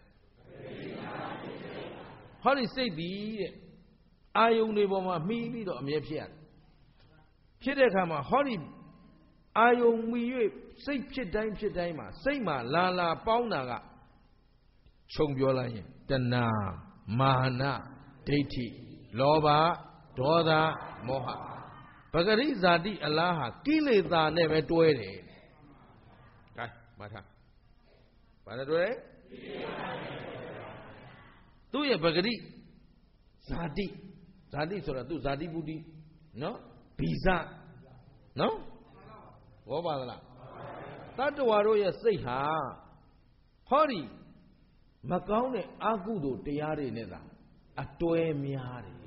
ဟောဒီစိတ်ဒီတဲ့အာယုန်တွေပေါ်မှာမှီပြီးတော့အမြဲဖြစ်ရတယ်ဖြစ်တဲ့အခါမှာဟောဒီအာယုန်မှီ၍စိတ်ဖြစ်တိုင်းဖြစ်တိုင်းမှာစိတ်မှာလာလာပေါင်းတာကခြုံပြောလိုက်ရင်တဏှာမာနဒိဋ္ဌိလောဘဒေါသမောဟပဂရိဇာတိအလားဟာကိလေသာနဲ့ပဲတွဲတယ်။ကဲမှတ်ထား။ဘာနဲ့တွဲလဲ။ကိလေသာနဲ့တွဲတယ်။သူ့ရဲ့ပဂရိဇာတိဇာတိဆိုတာသူ့ဇာတိပုတိနော်ဗီဇနော်ဘောပါလားတတ္တဝါတို့ရဲ့စိတ်ဟာဟောဒီမကောင်းတဲ့အကုသိုလ်တရားတွေနဲ့သာအတွဲများတယ်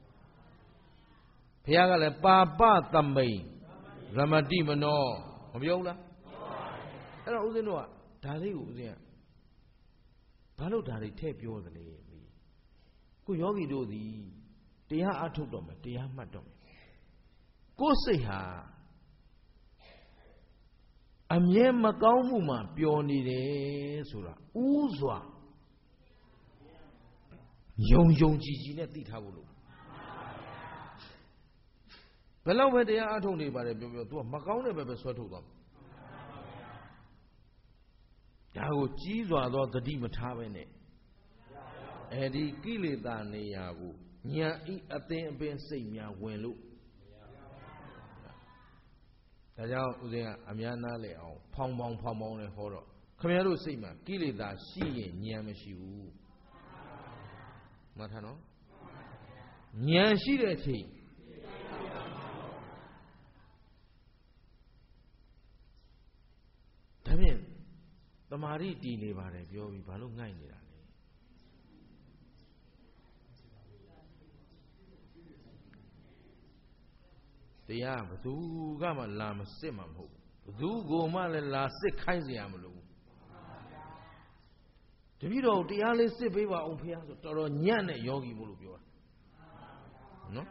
ဘုရားကလည်းပါပသမိန်ရမတိမနောမပြောဘူးလားအဲ့တော့ဦးဇင်းတို့ကဒါလေးကိုဦးဇင်းကဘာလို့ဒါတွေထည့်ပြောသလဲခုယောဂီတို့သည်တရားအထုတ်တော့မယ်တရားမှတ်တော့မယ်ကိုယ်စိတ်ဟာအမြဲမကောင်းမှုမှပျော်နေတယ်ဆိုတာဥစွာယုံယုံကြည်ကြည်နဲ့သိထားဖို့လို့ဘယ်လောက်ပဲတရားအထုတ်နေပါတယ်ပြောပြော तू ကမကောင်းတဲ့ဘက်ပဲဆွဲထုတ်သွားဒါကိုကြီးစွာသောသတိမထားပဲနဲ့အဲဒီကိလေသာနေရာကိုညာဤအသင်အပင်စိတ်များဝင်လို့ဒါကြောင့်ဦးဇင်းကအများနာလဲအောင်ဖောင်းဖောင်းဖောင်းဖောင်းနဲ့ဟောတော့ခင်ဗျားတို့စိတ်မှာကိလေသာရှိရင်ဉာဏ်မရှိဘူးမှတ်ထားနော်ဉာဏ်ရှိတဲ့အချိန်ဒါဖြင့်တမာရီတည်နေပါတယ်ပြောပြီးဘာလို့ငိုက်နေတာလဲတရားဘသူကမှလာမစစ်မှာမဟုတ်ဘူးဘသူကိုမှလည်းလာစစ်ခိုင်းเสียမလို့တပည့်တော်တရားလေးစစ်ပေးပါအောင်ဖေဆိုတော်တော်ညံ့တဲ့ယောဂီမို့လို့ပြောတာနော်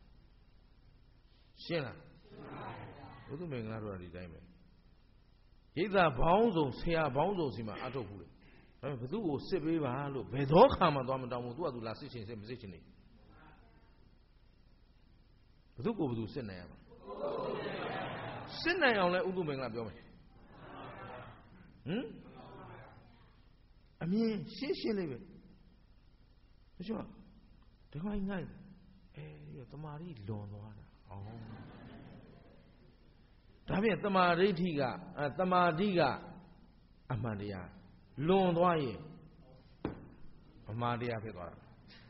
ရှင်းလားဘုသူမင်္ဂလာတော်ဒီတိုင်းပဲရိတ်သာဘောင်းစုံဆရာဘောင်းစုံစီမှာအထုတ်ဘူးလေဒါပေမဲ့ဘသူကိုစစ်ပေးပါလို့ဘယ်သောခါမှသွားမတောင်းဘူးသူကသူလာစစ်ချင်စစ်မစစ်ချင်နေဘသူကိုဘသူစစ်နိုင်ရမှာစစ်နိုင်အောင်လဲဥဒုမင်္ဂလာပြောမယ်ဟမ်အမြင်ရှင်းရှင်းလေးပဲတချို့တခိုင်းငိုင်းအဲဒီတမာရီလွန်သွားတာဩဒါဖြင့်တမာဒိဋ္ဌိကတမာတိကအမှန်တရားလွန်သွားရင်အမှားတရားဖြစ်သွားတာ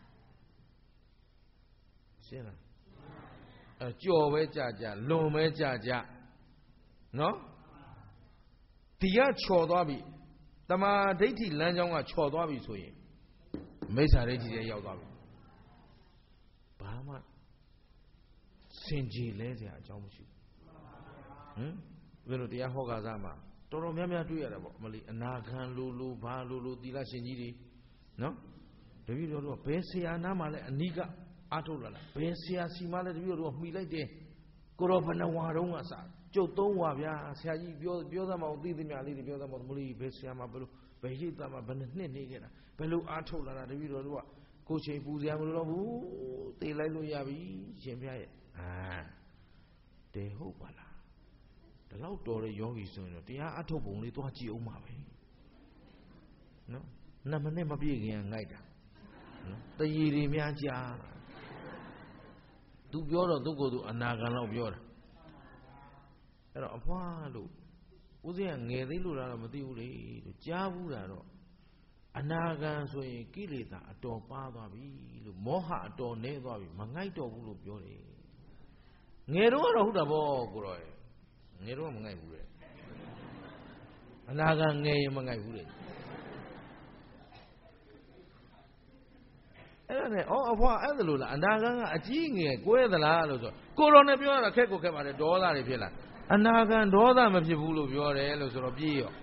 ရှင်းလားအကြော်ပဲကြကြလွန်ပဲကြကြနော်ဒီကချော်သွားပြီတမာဒိဋ္ဌိလမ်းကြောင်းကချော်သွားပြီဆိုရင်မိစ္ဆာဒိဋ္ဌိရဲ့ရောက်သွားပြီဘာမှစင်ကြယ်လဲစရာအကြောင်းမရှိဘူးဟင်ဘယ်လိုတရားဟောကားစားမှာတော်တော်များများတွေ့ရတာပေါ့မလီအနာခံလိုလိုဘာလိုလိုသီလရှင်ကြီးတွေနော်တပည့်တော်တို့ကဘယ်ဆရာနားမှာလဲအနိကအားထုတ်လာလားဘယ်ဆရာစီမှလဲတပည့်တော်တို့ကမှီလိုက်တယ်ကိုရောဘဏဝါတုံးကစကျုပ်သုံးဝါဗျာဆရာကြီးပြောပြောသမောင်သိသမျှလေးတွေပြောသမောင်မလီဘယ်ဆရာမှာဘယ်လိုဘယ်ရိတ်သားမှာဘယ်နှစ်နှစ်နေခဲ့တာဘယ်လိုအားထုတ်လာတာတပည့်တော်တို့ကကိုချိန်ပူစရာမလိုတော့ဘူးသေလိုက်လို့ရပြီရှင်ဖျားရဲ့အာတဲဟုတ်ပါလားဒီလောက်တော်တဲ့ယောဂီဆိုရင်တော့တရားအထုတ်ပုံလေးသွားကြည့်အောင်ပါပဲနော်နှစ်မိနစ်မပြည့်ခင်ငိုက်တာနော်တရေတွေများကြာသူပြောတော့သူ့ကိုယ်သူအနာဂံလောက်ပြောတာအဲ့တော့အဖွားလို့ဦးဇင်းကငယ်သေးလို့လားတော့မသိဘူးလေလို့ကြားဘူးတာတော့အနာဂံဆိုရင်ကိလေသာအတော်ပါသွားပြီလို့မောဟအတော်နည်းသွားပြီမငိုက်တော့ဘူးလို့ပြောတယ်ငယ်တော့ကတော့ဟုတ်တာပေါ့ကိုရောငယ်တော့မငိုက်ဘူးလေအနာဂံငယ်ရင်မငိုက်ဘူးလေအဲ့ဒါနဲ့အော်အဖွားအဲ့ဒါလို့လားအနာဂံကအကြီးငယ်ကွဲသလားလို့ဆိုကိုရောနဲ့ပြောရတာခက်ကိုခက်ပါတယ်ဒေါသတွေဖြစ်လာအနာဂံဒေါသမဖြစ်ဘူးလို့ပြောတယ်လို့ဆိုတော့ပြေးရော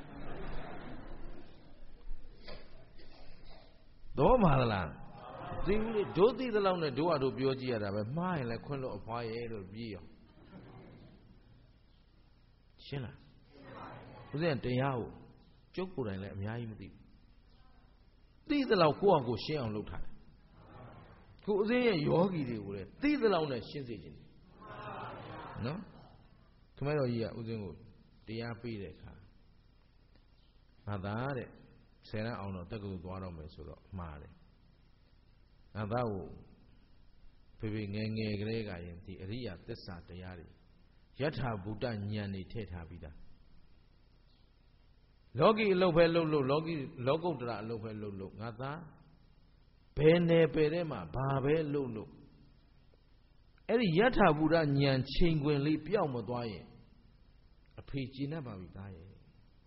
တော့မှာလားသိဘူးလေဒုသိသလောက်နဲ့တို့အတို့ပြောကြည့်ရတာပဲမှားရင်လည်းခွင့်လို့အဖွားရဲ့လို့ပြေးရောရှင်းလားဦးဇင်းတရားကိုကျုပ်ကိုယ်တိုင်လည်းအများကြီးမသိဘူးသိသလောက်ကိုယ့်အကိုရှင်းအောင်လုပ်ထားတယ်ခုဦးဇင်းရဲ့ယောဂီတွေကိုလည်းသိသလောက်နဲ့ရှင်းစေခြင်းနော်ခမဲတော်ကြီးကဦးဇင်းကိုတရားပေးတဲ့အခါငါသားတဲ့ဆယ်တန်းအောင်တော့တက္ကသိုလ်သွားတော့မယ်ဆိုတော့မှားတယ်ငါသားကိုဖေဖေငယ်ငယ်ကလေးကရင်ဒီအရိယာသစ္စာတရားတွေယထာဘုဒ္ဓဉာဏ်တွေထည့်ထားပြီးသားလောကီအလုပ်ပဲလုပ်လို့လောကီလောကုတ္တရာအလုပ်ပဲလုပ်လို့ငါသားဘယ်နယ်ပယ်ထဲမှာဘာပဲလုပ်လို့အဲ့ဒီယထာဘုဒ္ဓဉာဏ်ချိန်ခွင်လေးပျောက်မသွားရင်အဖေကျင်တတ်ပါပြီသားရဲ့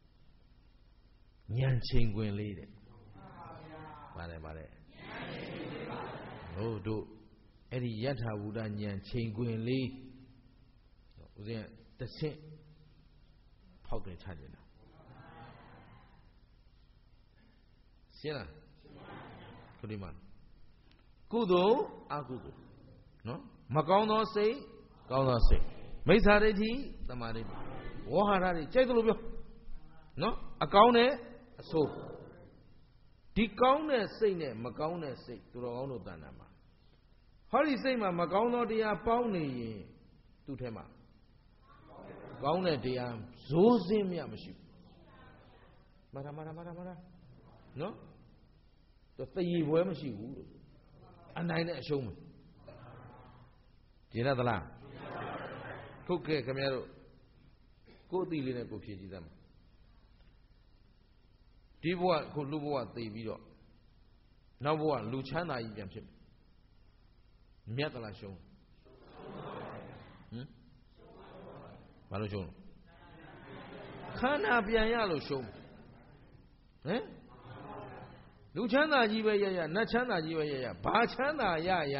ဉာဏ်ချိန်ခွင်လေးတဲ့ပါတယ်ပါတယ်တို့တို့အဲ့ဒီယထာဘုဒ္ဓဉာဏ်ချိန်ခွင်လေးဦးဇင်းတဆင့်ဖောက်တယ်ချကြတယ်ရှင်းလားခုဒီမှာကုသိုလ်အကုသိုလ်နော်မကောင်းသောစိတ်ကောင်းသောစိတ်မိစ္ဆာဒိဋ္ဌိသမာဓိဝေါဟာရတွေကြိုက်သလိုပြောနော်အကောင်းနဲ့အဆိုးဒီကောင်းတဲ့စိတ်နဲ့မကောင်းတဲ့စိတ်သူတော်ကောင်းတို့တဏ္ဍာမှာဟောဒီစိတ်မှာမကောင်းသောတရားပေါင်းနေရင်သူ့ထဲမှာကောင်းတဲ့တရားဇိုးစင်းမြမရှိဘူးမာရမာရမာရမာရနော်သူတည်ပွဲမရှိဘူးလို့အနိုင်နဲ့အရှုံးမကြည်ရသလားခုကဲခင်ဗျားတို့ကိုယ်အသိလေးနဲ့ကိုယ်ဖြည့်ကြည့်သမ်းဒီဘဝခုလူဘဝသိပြီးတော့နောက်ဘဝလူချမ်းသာကြီးပြန်ဖြစ်မယ်မြတ်သလားရှုံးဟမ်ဘာလို့ရှုံးခန္ဓာပြန်ရလို့ရှုံးဟမ်လူချမ်းသာကြီးပဲရရနတ်ချမ်းသာကြီးပဲရရဘာချမ်းသာရရ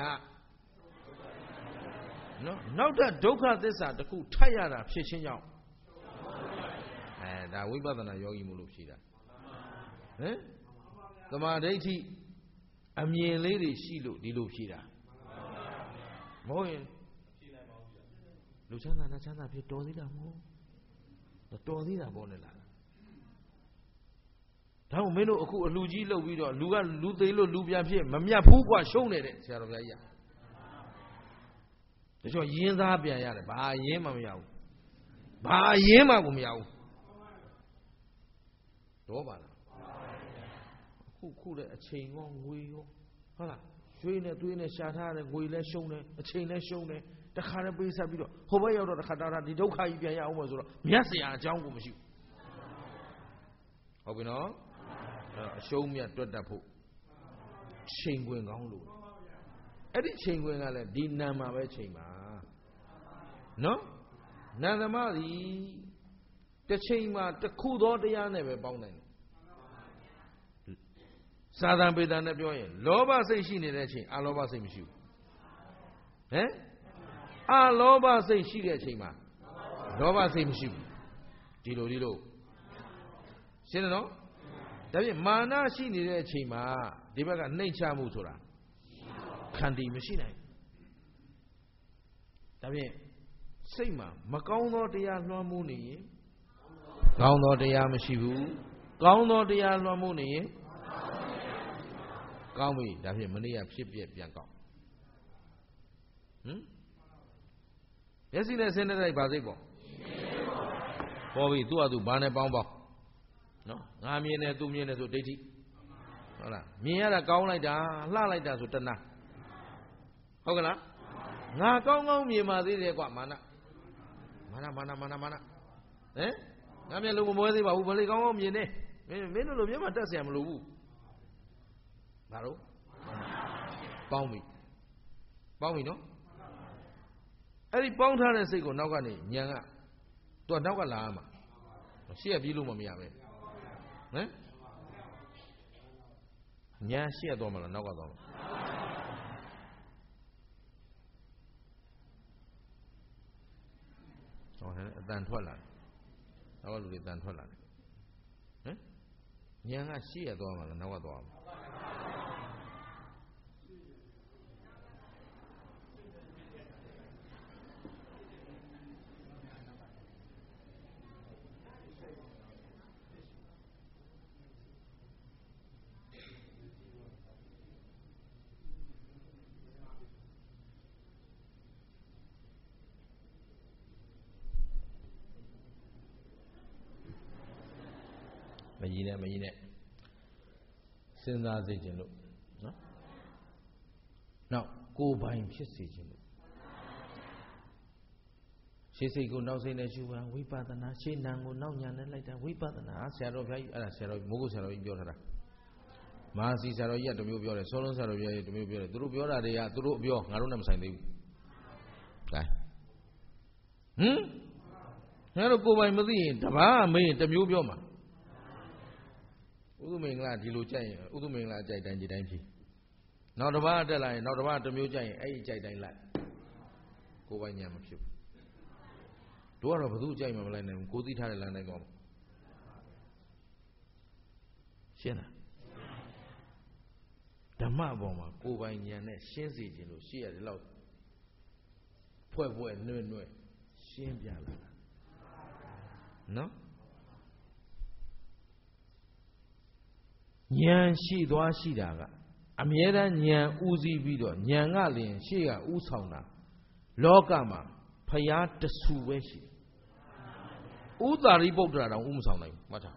နော်နောက်တဲ့ဒုက္ခသစ္စာတစ်ခုထပ်ရတာဖြစ်ချင်းကြောင့်အဲဒါဝိပဿနာယောဂီမို့လို့ဖြေတာဟမ်သမာဓိဋ္ဌိအမြင်လေးတွေရှိလို့ဒီလိုဖြေတာမဟုတ်ရင်လူချမ်းသာနတ်ချမ်းသာဖြစ်တော်သေးတာမဟုတ်တော်သေးတာပေါ့နဲ့လားဒါမှမင်းတို့အခုအလူကြီးလှုပ်ပြီးတော့လူကလူသေးလို့လူပြန်ဖြစ်မမြတ်ဘူးกว่าရှုံးနေတဲ့ဆရာတော်ဘုရားကြီးတချို့ရင်းသားပြန်ရတယ်ဘာရင်းမှမရဘူးဘာရင်းမှကိုမရဘူးတော့ပါလားအခုခုတဲ့အချိန်ရောငွေရောဟုတ်လားရွှေနဲ့သွေးနဲ့ရှာထားတဲ့ငွေလဲရှုံးတယ်အချိန်လဲရှုံးတယ်တခါတည်းပေးဆက်ပြီးတော့ဟိုဘက်ရောက်တော့တခါတာတာဒီဒုက္ခကြီးပြန်ရအောင်မဆိုတော့မြတ်စရာအကြောင်းကိုမရှိဘူးဟုတ်ပြီနော်အရှုံးမြတ်တွတ်တတ်ဖို့ချိန်ခွင်ကောင်းလို့အဲ့ဒီချိန်ခွင်ကလည်းဒီနာမှာပဲချိန်ပါနော်နန္ဒမသည်တစ်ချိန်မှာတစ်ခုသောတရားနဲ့ပဲပေါင်းနိုင်တယ်သာသံပေတံနဲ့ပြောရင်လောဘစိတ်ရှိနေတဲ့အချိန်အလောဘစိတ်မရှိဘူးဟမ်အလောဘစိတ်ရှိတဲ့အချိန်မှာလောဘစိတ်မရှိဘူးဒီလိုဒီလိုရှင်းတယ်နော်ဒါဖြင့်မာနရှိနေတဲ့အချိန်မှာဒီဘက်ကနှိမ့်ချမှုဆိုတာခန္တီမရှိနိုင်ဒါဖြင့်စိတ်မှာမကောင်းသောတရားလွှမ်းမိုးနေရင်ကောင်းသောတရားမရှိဘူးကောင်းသောတရားလွှမ်းမိုးနေရင်ကောင်းပြီဒါဖြင့်မနေ့ကဖြစ်ပြပြန်ကောက်ဟမ်မျက်စိနဲ့ဆင်းတဲ့ဗာစိတ်ပေါ့ပေါ်ပြီသူ့အတူဘာနဲ့ပေါင်းပေါင်းနော်ငါမြင်တယ်သူမြင်တယ်ဆိုဒိဋ္ဌိဟုတ်လားမြင်ရတာကောင်းလိုက်တာလှလိုက်တာဆိုတဏှာဟုတ်ကလားငါကောင်းကောင်းမြင်ပါသေးတယ်ကွာမာနမာနမာနမာနမာနဟမ်ငါမျက်လုံးမမွဲသေးပါဘူးဘယ်လေကောင်းကောင်းမြင်နေမင်းမင်းတို့လိုမျက်မှတက်เสียမလို့ဘူးဘာလို့ပေါင်းပြီပေါင်းပြီနော်အဲ့ဒီပေါင်းထားတဲ့စိတ်ကိုနောက်ကနေညံကသူကနောက်ကလာရမှာရှေ့ကပြေးလို့မရပဲဟမ်ညံရှေ့သွားမလားနောက်ကသွားမလားဟောအတန်ထွက်လာနောက်ကလူတွေတန်ထွက်လာတယ်ဟမ်ညံကရှေ့ရသွားမလားနောက်ကသွားမလားမကြီးနဲ့မကြီးနဲ့စဉ်းစားစေခြင်းလို့နော်နောက်ကိုယ်ပိုင်ဖြစ်စေခြင်းလို့ရှေးစိတ်ကိုနောက်စိတ်နဲ့ရှုပါဝိပဿနာရှေးနံကိုနောက်ညာနဲ့လိုက်တာဝိပဿနာဆရာတော်ဘုရားကြီးအဲ့ဒါဆရာတော်မိုးကုတ်ဆရာတော်ကြီးပြောထားတာမဟာစီဆရာတော်ကြီးကတမျိုးပြောတယ်စောလုံးဆရာတော်ကြီးကတမျိုးပြောတယ်သူတို့ပြောတာတွေကသူတို့အပြောငါတို့နဲ့မဆိုင်သေးဘူးကဲဟမ်ငါတို့ကိုယ်ပိုင်မသိရင်တပားမေးတမျိုးပြောမှာဥဒုမင်္ဂလာဒီလိုကြိုက်ရင်ဥဒုမင်္ဂလာကြိုက်တိုင်းဒီတိုင်းဖြစ်နောက်တစ်ပါးတက်လာရင်နောက်တစ်ပါးတစ်မျိုးကြိုက်ရင်အဲ့ဒီကြိုက်တိုင်းလိုက်ကိုယ်ပိုင်ညာမဖြစ်ဘူးတို့ကတော့ဘယ်သူကြိုက်မှမလိုက်နိုင်ဘူးကိုသိထားတဲ့လမ်းတိုင်းကောင်းရှင်းလားဓမ္မပေါ်မှာကိုယ်ပိုင်ညာနဲ့ရှင်းစေခြင်းလို့ရှိရတယ်လို့ဖွဲ့ဖွဲ့နှွဲ့နှွဲ့ရှင်းပြလာတာနော်ဉာဏ်ရှိသွားရှိတာကအမြဲတမ်းဉာဏ်ဥစည်းပြီးတော့ဉာဏ်ကလျင်ရှေ့ကဥဆောင်တာလောကမှာဖရာတဆူပဲရှိဥသာရိပုတ္တရာတောင်ဥမဆောင်နိုင်ဘူးမှတ်ထား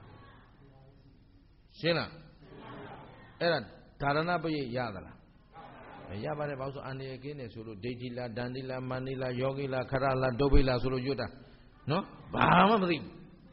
ရှင်းလားအဲ့ဒါဒါရဏပရိရသလားမရပါနဲ့ဘာလို့ဆိုအန္တရာယ်ကင်းနေဆိုလို့ဒိဋ္ဌိလားဒန္တိလားမန္တိလားယောဂီလားခရလားဒုဗ္ဗိလားဆိုလို့ရွတ်တာနော်ဘာမှမသိဘူး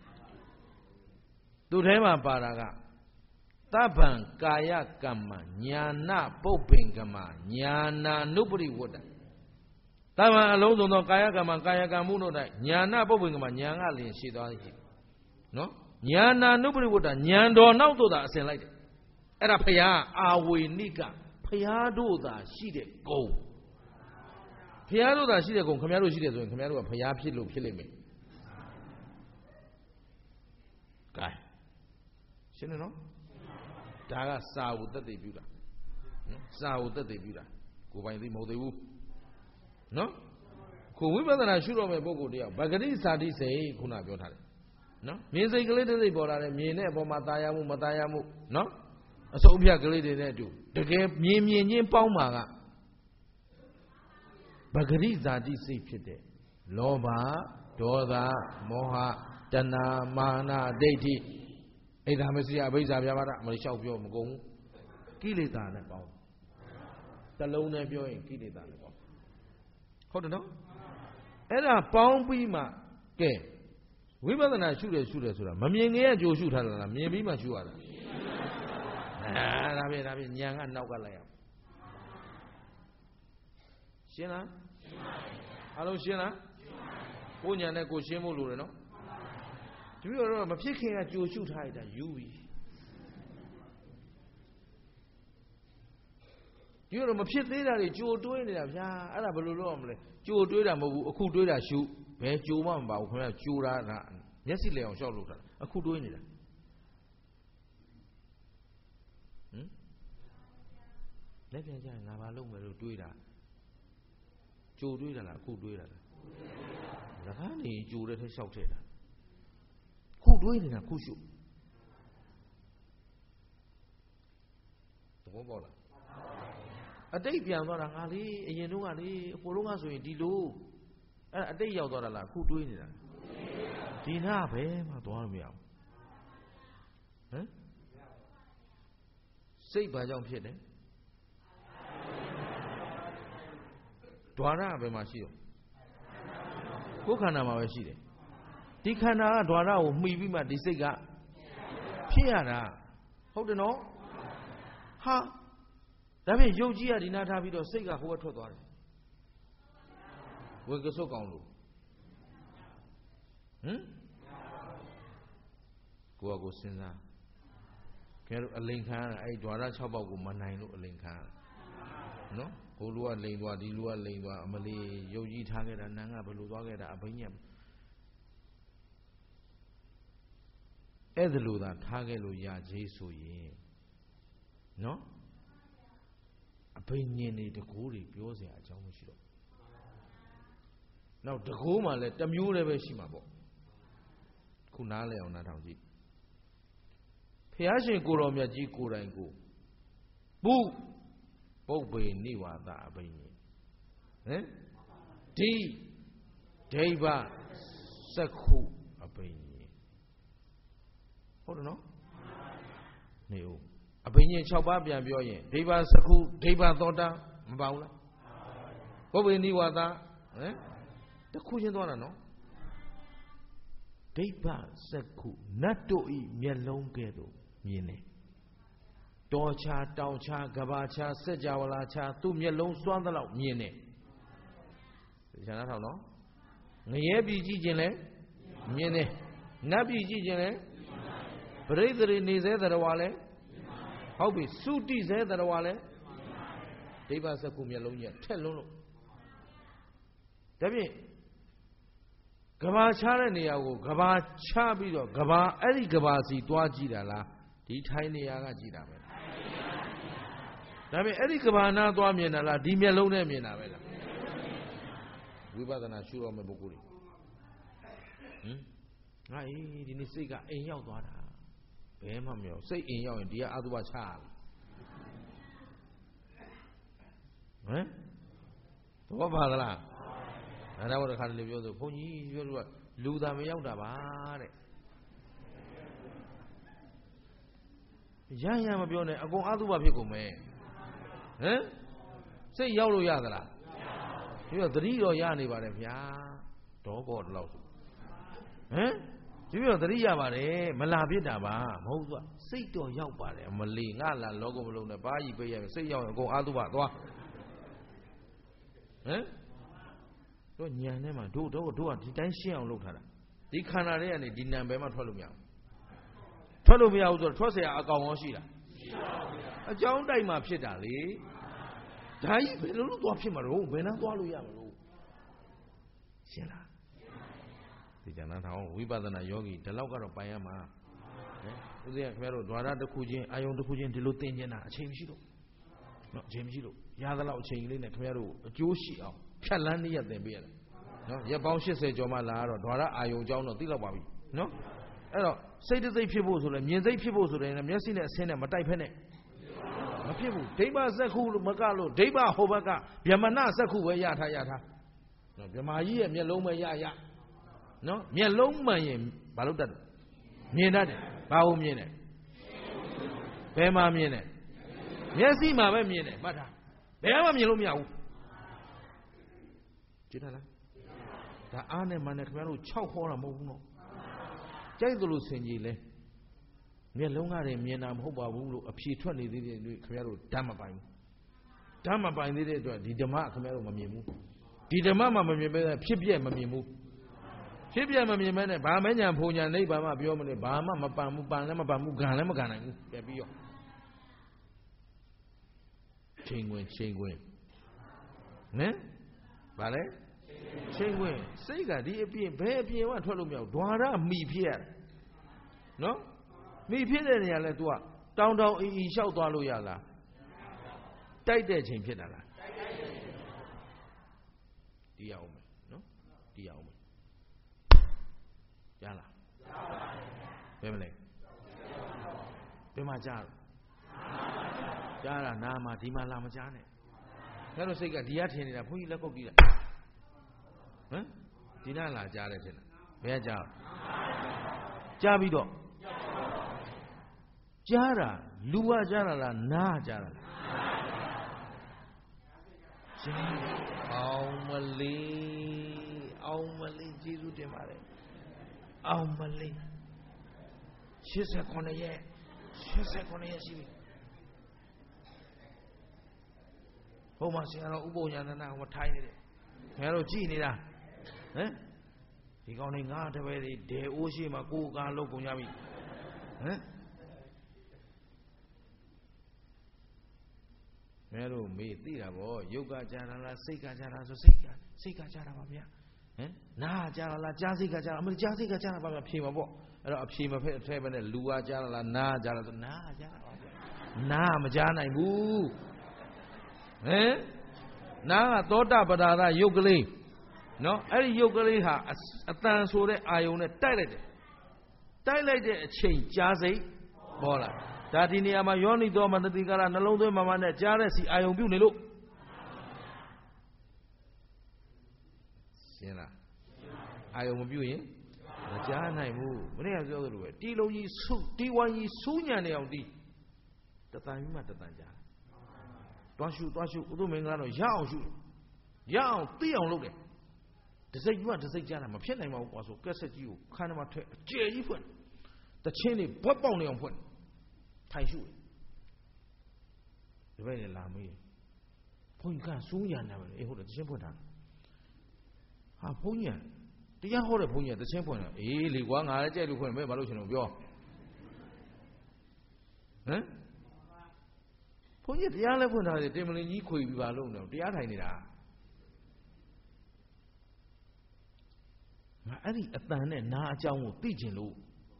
သူထဲမှာပါတာကသဗ္ဗံကာယကမ္မညာနာပုပ္ပင်ကမ္မညာနာနုပရိဝတ္တသဗ္ဗံအလုံးစုံသောကာယကမ္မကာယကံမှုတို့၌ညာနာပုပ္ပင်ကမ္မညာကလျင်ရှိသွားသည်နော်ညာနာနုပရိဝတ္တညာတော်နောက်သို့သာအစဉ်လိုက်တယ်အဲ့ဒါဖရာအာဝေနိကဖရာတို့သာရှိတဲ့ဂုံဖရာတို့သာရှိတဲ့ဂုံခင်ဗျားတို့ရှိတယ်ဆိုရင်ခင်ဗျားတို့ကဖရာဖြစ်လို့ဖြစ်လိမ့်မယ်ကဲရှင်းတယ်နော်ဒါကစာကိုသက်သေပြုတာနော်စာကိုသက်သေပြုတာကိုယ်ပိုင်သိမဟုတ်သေးဘူးနော်ကိုဝိပဿနာရှုတော့မဲ့ပုဂ္ဂိုလ်တယောက်ဗဂတိစာတိစိတ်ခုနပြောထားတယ်နော်မြင်စိတ်ကလေးတစ်စိတ်ပေါ်လာတယ်မြင်တဲ့အပေါ်မှာตายရမှုမตายရမှုနော်အစုံဖြတ်ကလေးတွေနဲ့အတူတကယ်မြင်မြင်ချင်းပေါင်းမှာကဗဂတိဇာတိစိတ်ဖြစ်တဲ့လောဘဒေါသမောဟတဏှာမာနဒိဋ္ဌိအိဒါမစီအဘိဇာပြပါဒမလျှောက်ပြောမကုန်ဘူးကိလေသာနဲ့ပေါင်းတလုံးနဲ့ပြောရင်ကိလေသာနဲ့ပေါင်းဟုတ်တယ်နော်အဲ့ဒါပေါင်းပြီးမှကဲဝိပဿနာရှုတယ်ရှုတယ်ဆိုတာမမြင်ခင်ကကြိုရှုထားတာလားမြင်ပြီးမှရှုရတာအဲဒါပဲဒါပဲဉာဏ်ကနောက်ကလိုက်ရရှင်းလားအားလုံးရှင်းလားကိုဉာဏ်နဲ့ကိုရှင်းဖို့လိုတယ်နော်ဒီလိုတော့မဖြစ်ခင်ကကြိုရှုထားရတာယူပြီဒီလိုမဖြစ်သေးတာတွေကြိုတွေးနေတာဗျာအဲ့ဒါဘယ်လိုလုပ်ရမလဲကြိုတွေးတာမဟုတ်ဘူးအခုတွေးတာရှုဘယ်ကြိုမှမပါဘူးခင်ဗျာကြိုတာကမျက်စိလည်အောင်ရှောက်လို့တာအခုတွေးနေတာဟမ်လက်ပြန်ကြရင်ငါဘာလုပ်မယ်လို့တွေးတာကြိုတွေးတာလားအခုတွေးတာလားစကားနေကြိုတဲ့ထက်ရှောက်ထည့်တာခုတွေးနေတာခုရှုဘောပေါက်လားအတိတ်ပြန်သွားတာငါလေအရင်တော့ကလေဟိုတုန်းကဆိုရင်ဒီလိုအဲ့အတိတ်ရောက်သွားတာလားခုတွေးနေတာဒီနာပဲမှသွားလို့မရဘူးဟမ်စိတ်ဘာကြောင့်ဖြစ်တယ်ဒွါရဘယ်မှာရှိတော့ကိုယ်ခန္ဓာမှာပဲရှိတယ်ဒီခန္ဓာကဒွါရကိုမှီပြီးမှဒီစိတ်ကဖြစ်ရတာဟုတ်တယ်နော်ဟာဒါဖြင့်ယုတ်ကြီးကဒီနာထားပြီးတော့စိတ်ကဟိုဘက်ထွက်သွားတယ်ဝေကစွတ်ကောင်လို့ဟမ်ကိုကကိုစဉ်းစားကဲတော့အလိန်ခံရတာအဲ့ဒွါရ၆ပေါက်ကိုမနိုင်လို့အလိန်ခံရတာနော်ဟိုလူကလိန်သွားဒီလူကလိန်သွားအမလီယုတ်ကြီးထားခဲ့တာနန်းကဘယ်လိုသွားခဲ့တာအဘိညာဉ်အဲ့ဒါလိုသာထားခဲ့လို့ရကြီးဆိုရင်နော်အဘိညာဉ်တွေတကူတွေပြောစရာအကြောင်းမရှိတော့နောက်တကူမှလည်းတစ်မျိုးလည်းပဲရှိမှာပေါ့ခုနားလဲအောင်နားထောင်ကြည့်ဘုရားရှင်ကိုတော်မြတ်ကြီးကိုယ်တိုင်ကိုပုပုပ္ပေနိဝါဒအဘိညာဉ်ဟမ်ဒီဒိဗ္ဗစက္ခုအဘိညာဉ်ဟုတ်တယ်နော်နေဦးအဘိညာဉ်၆ပါးပြန်ပြောရင်ဒိဗ္ဗစက္ခုဒိဗ္ဗသောတာမပါဘူးလားပုပ္ပေနိဝါဒဟမ်တခုချင်းသွားတာနော်ဒိဗ္ဗစက္ခုနတ်တို့ဤမျက်လုံးကဲ့သို့မြင်တယ်တော်ချာတောင်ချာကဘာချာစัจ java လာချာသူ့မျက်လုံးစွမ်းသလောက်မြင်တယ်ဒီချာနားထောင်နော်ငရဲပြည်ကြည့်ခြင်းလဲမြင်တယ်နတ်ပြည်ကြည့်ခြင်းလဲပရိသေတွေနေစေတရဝါလဲဟုတ်ပြီသုတိစေတရဝါလဲဒိဗ္ဗစက္ခုမျက်လုံးကြီးထက်လုံးလို့ဒါဖြင့်ကဘာချတဲ့နေရာကိုကဘာချပြီးတော့ကဘာအဲ့ဒီကဘာစီတွားကြည့်တာလားဒီထိုင်းနေရာကကြည့်တာပဲဒါပေမဲ့အဲ့ဒီကဘာနာသွားမြင်တာလားဒီမျက်လုံးနဲ့မြင်တာပဲလားဝိပဿနာရှုရမယ့်ပုဂ္ဂိုလ်တွေဟင်ငါအေးဒီနေ့စိတ်ကအိမ်ရောက်သွားတာဘယ်မှမရောက်စိတ်အိမ်ရောက်ရင်ဒီကအတုပချရလားဟမ်တော့ပါသလားအဲ့ဒါတော့တစ်ခါတလေပြောဆိုဘုန်းကြီးပြောလို့ကလူသာမရောက်တာပါတဲ့ရရမပြောနဲ့အကုန်အတုပဖြစ်ကုန်မယ်ဟမ်စိတ်ရောက်လို့ရသလားမရဘူးဒီတော့သတိတော့ရနေပါတယ်ဗျာဒေါဘောတလောက်ဆိုဟမ်ဒီပြောသတိရပါတယ်မလာဖြစ်တာပါမဟုတ်သူကစိတ်တော့ရောက်ပါတယ်မလီငါလာလောကမလုံးနဲ့ဘာကြီးပေးရစိတ်ရောက်ရင်အကုန်အတုပသွားဟမ်တို့ညံထဲမှာတို့တို့တို့ကဒီတိုင်းရှင်းအောင်လုပ်ထားတာဒီခန္ဓာတွေကနေဒီနံပဲမှထွက်လို့မရဘူးထွက်လို့မရဘူးဆိုတော့ထွက်เสียအကောင်ရောရှိတာရှိပါဘူးဗျာအကြောင်းတိုက်မှာဖြစ်တာလေဒါကြီးဘယ်လိုလုပ်သွားဖြစ်မှာတော့ဘယ်နှမ်းသွားလို့ရမလို့ရှင်းလားဒီကျန်တာထောင်ဝိပဿနာယောဂီဒီလောက်ကတော့ပိုင်ရမှာဟဲ့ဦးဇင်းကခင်ဗျားတို့ द्वार တစ်ခုချင်းအာယုံတစ်ခုချင်းဒီလိုသင်ကျင်တာအချိန်မရှိလို့နော်အချိန်မရှိလို့ရသလောက်အချိန်လေးနဲ့ခင်ဗျားတို့အကျိုးရှိအောင်ဖြတ်လန်းနည်းရသင်ပေးရတယ်နော်ရက်ပေါင်း၈၀ကျော်မှလာတော့ द्वार အာယုံအကြောင်းတော့သိလောက်ပါပြီနော်အဲ့တော့စိတ်တစိတ်ဖြစ်ဖို့ဆိုလဲမြင်စိတ်ဖြစ်ဖို့ဆိုတယ်မျက်စိနဲ့အဆင်းနဲ့မတိုက်ဖက်နဲ့မဖြစ်ဘူးဒိဗ္ဗစက္ခုလို့မကလို့ဒိဗ္ဗဟိုဘက်ကဗျမနစက္ခုပဲရထားရထားနော်ဗျမာကြီးရဲ့မျက်လုံးပဲရရနော်မျက်လုံးမှန်ရင်ဘာလို့တတ်တယ်မြင်တတ်တယ်ဘာလို့မြင်တယ်ဘယ်မှာမြင်တယ်မျက်စိမှာပဲမြင်တယ်မှတ်ထားဘယ်မှမြင်လို့မရဘူးကြည့်ထားလားဒါအားနဲ့မှန်တယ်ခင်ဗျားတို့၆ဟောတာမဟုတ်ဘူးနော်ကြိုက်သလိုဆင်ကြီးလဲမျက်လုံးကတည်းမြင်တာမဟုတ်ပါဘူးလို့အဖြေထွက်နေသေးတယ်ခင်ဗျားတို့ဓာတ်မပိုင်ဘူးဓာတ်မပိုင်သေးတဲ့အတွက်ဒီဓမ္မခင်ဗျားတို့မမြင်ဘူးဒီဓမ္မမှမမြင်ပဲဖြစ်ပြက်မမြင်ဘူးဖြစ်ပြက်မမြင်မဲနဲ့ဘာမဲညာဖုန်ညာနိဗ္ဗာန်မှပြောမလို့ဘာမှမပန်ဘူးပန်လည်းမပန်ဘူးဂန်လည်းမဂန်နိုင်ဘူးပြပြီးရောချိန်ဝင်ချိန်ဝင်ဟမ်ဗါလဲချိန်ဝင်စိတ်ကဒီအပြင်ဘယ်အပြင်မှထွက်လို့မရဘူး द्वार မိဖြစ်ရတယ်နော်မိဖြစ်တဲ့နေရာလဲ तू ကတောင်းတောင်းအီအီလျှောက်သွားလို့ရလားတိုက်တဲ့ချိန်ဖြစ်တာလားတီးရအောင်မယ်နော်တီးရအောင်မယ်ကြားလားဘယ်မလဲဘယ်မှာကြားကြားတာနာမှာဒီမှာလာမကြားနဲ့ခင်ဗျားတို့စိတ်ကဒီကထင်နေတာဘုန်းကြီးလက်ကုပ်တီးတာဟမ်ဒီနာလာကြားတယ်ထင်တာဘယ်ကကြားကြားပြီးတော့ကြားတာလူကကြားတာလားနားကြားတာလားကြားအောင်မလေးအောင်မလေးကျေးဇူးတင်ပါတယ်အောင်မလေးရှစ်ဆယ်ခုနှစ်ရက်ရှစ်ဆယ်ခုနှစ်ရက်ရှိပြီဟိုမှာဆရာတော်ဥပုံညာသနာဟိုမှာထိုင်နေတယ်ခင်ဗျားတို့ကြည်နေတာဟမ်ဒီကောင်းလေးငါးတပည့်တွေဒဲအိုးရှိမှကိုယ်ကားလုံးကုန်ကြပြီဟမ်မဲတို့မေးသိတာဗောယုတ်ကကြာတာလားစိတ်ကကြာတာဆိုစိတ်ကစိတ်ကကြာတာပါဗျာဟမ်နားကြာတာလားကြားစိတ်ကကြာအမကြားစိတ်ကကြာတာပါဗျာဖြေမှာပေါ့အဲ့တော့အဖြေမဖက်အထဲပဲနဲ့လူကကြာတာလားနားကြာတာဆိုနားကြာတာပါဗျာနားမကြားနိုင်ဘူးဟမ်နားကသောတာပတ္တာရယုတ်ကလေးနော်အဲ့ဒီယုတ်ကလေးဟာအတန်ဆိုတဲ့အာယုံနဲ့တိုက်လိုက်တယ်တိုက်လိုက်တဲ့အချိန်ကြားစိတ်ပေါ်လာဒါဒီနေရာမှာယောနိသောမနတိကာရနှလုံးသွင်းမှမှနဲ့ကြားတဲ့စီအာယုံပြုနေလို့ရှင်းလားအာယုံမပြုရင်မကြားနိုင်ဘူးမနေ့ကပြောသလိုပဲတီလုံးကြီးဆုတီဝိုင်းကြီးစူးညံနေအောင်တီးတတန်ကြီးမှတတန်ကြားတွားရှုတွားရှုဥဒုမင်္ဂလာတော့ရအောင်ရှုရအောင်သိအောင်လုပ်တယ်တစိတ်ကတစိတ်ကြားတာမဖြစ်နိုင်ပါဘူးကွာဆိုကက်ဆက်ကြီးကိုခန်းထဲမှာထည့်အကျယ်ကြီးဖွင့်တချင်းတွေဘွက်ပေါက်နေအောင်ဖွင့်ထိုင်ရှုဒီဘက်လည်းလာမေးဘုန်းကြီးကစူးညံနေပါလေအေးဟုတ်တယ်တချင်းဖွင့်တာဟာဘုန်းကြီးတရားဟောတဲ့ဘုန်းကြီးကတချင်းဖွင့်တာအေးလေကွာငါလည်းကြိုက်လို့ဖွင့်မယ်ဘာလို့ရှင်လို့ပြောဟမ်ဘုန်းကြီးတရားလည်းဖွင့်တာလေတင်မလင်ကြီးခွေပြီးပါလို့တော့တရားထိုင်နေတာငါအဲ့ဒီအတန်နဲ့နားအကြောင်းကိုသိကျင်လို့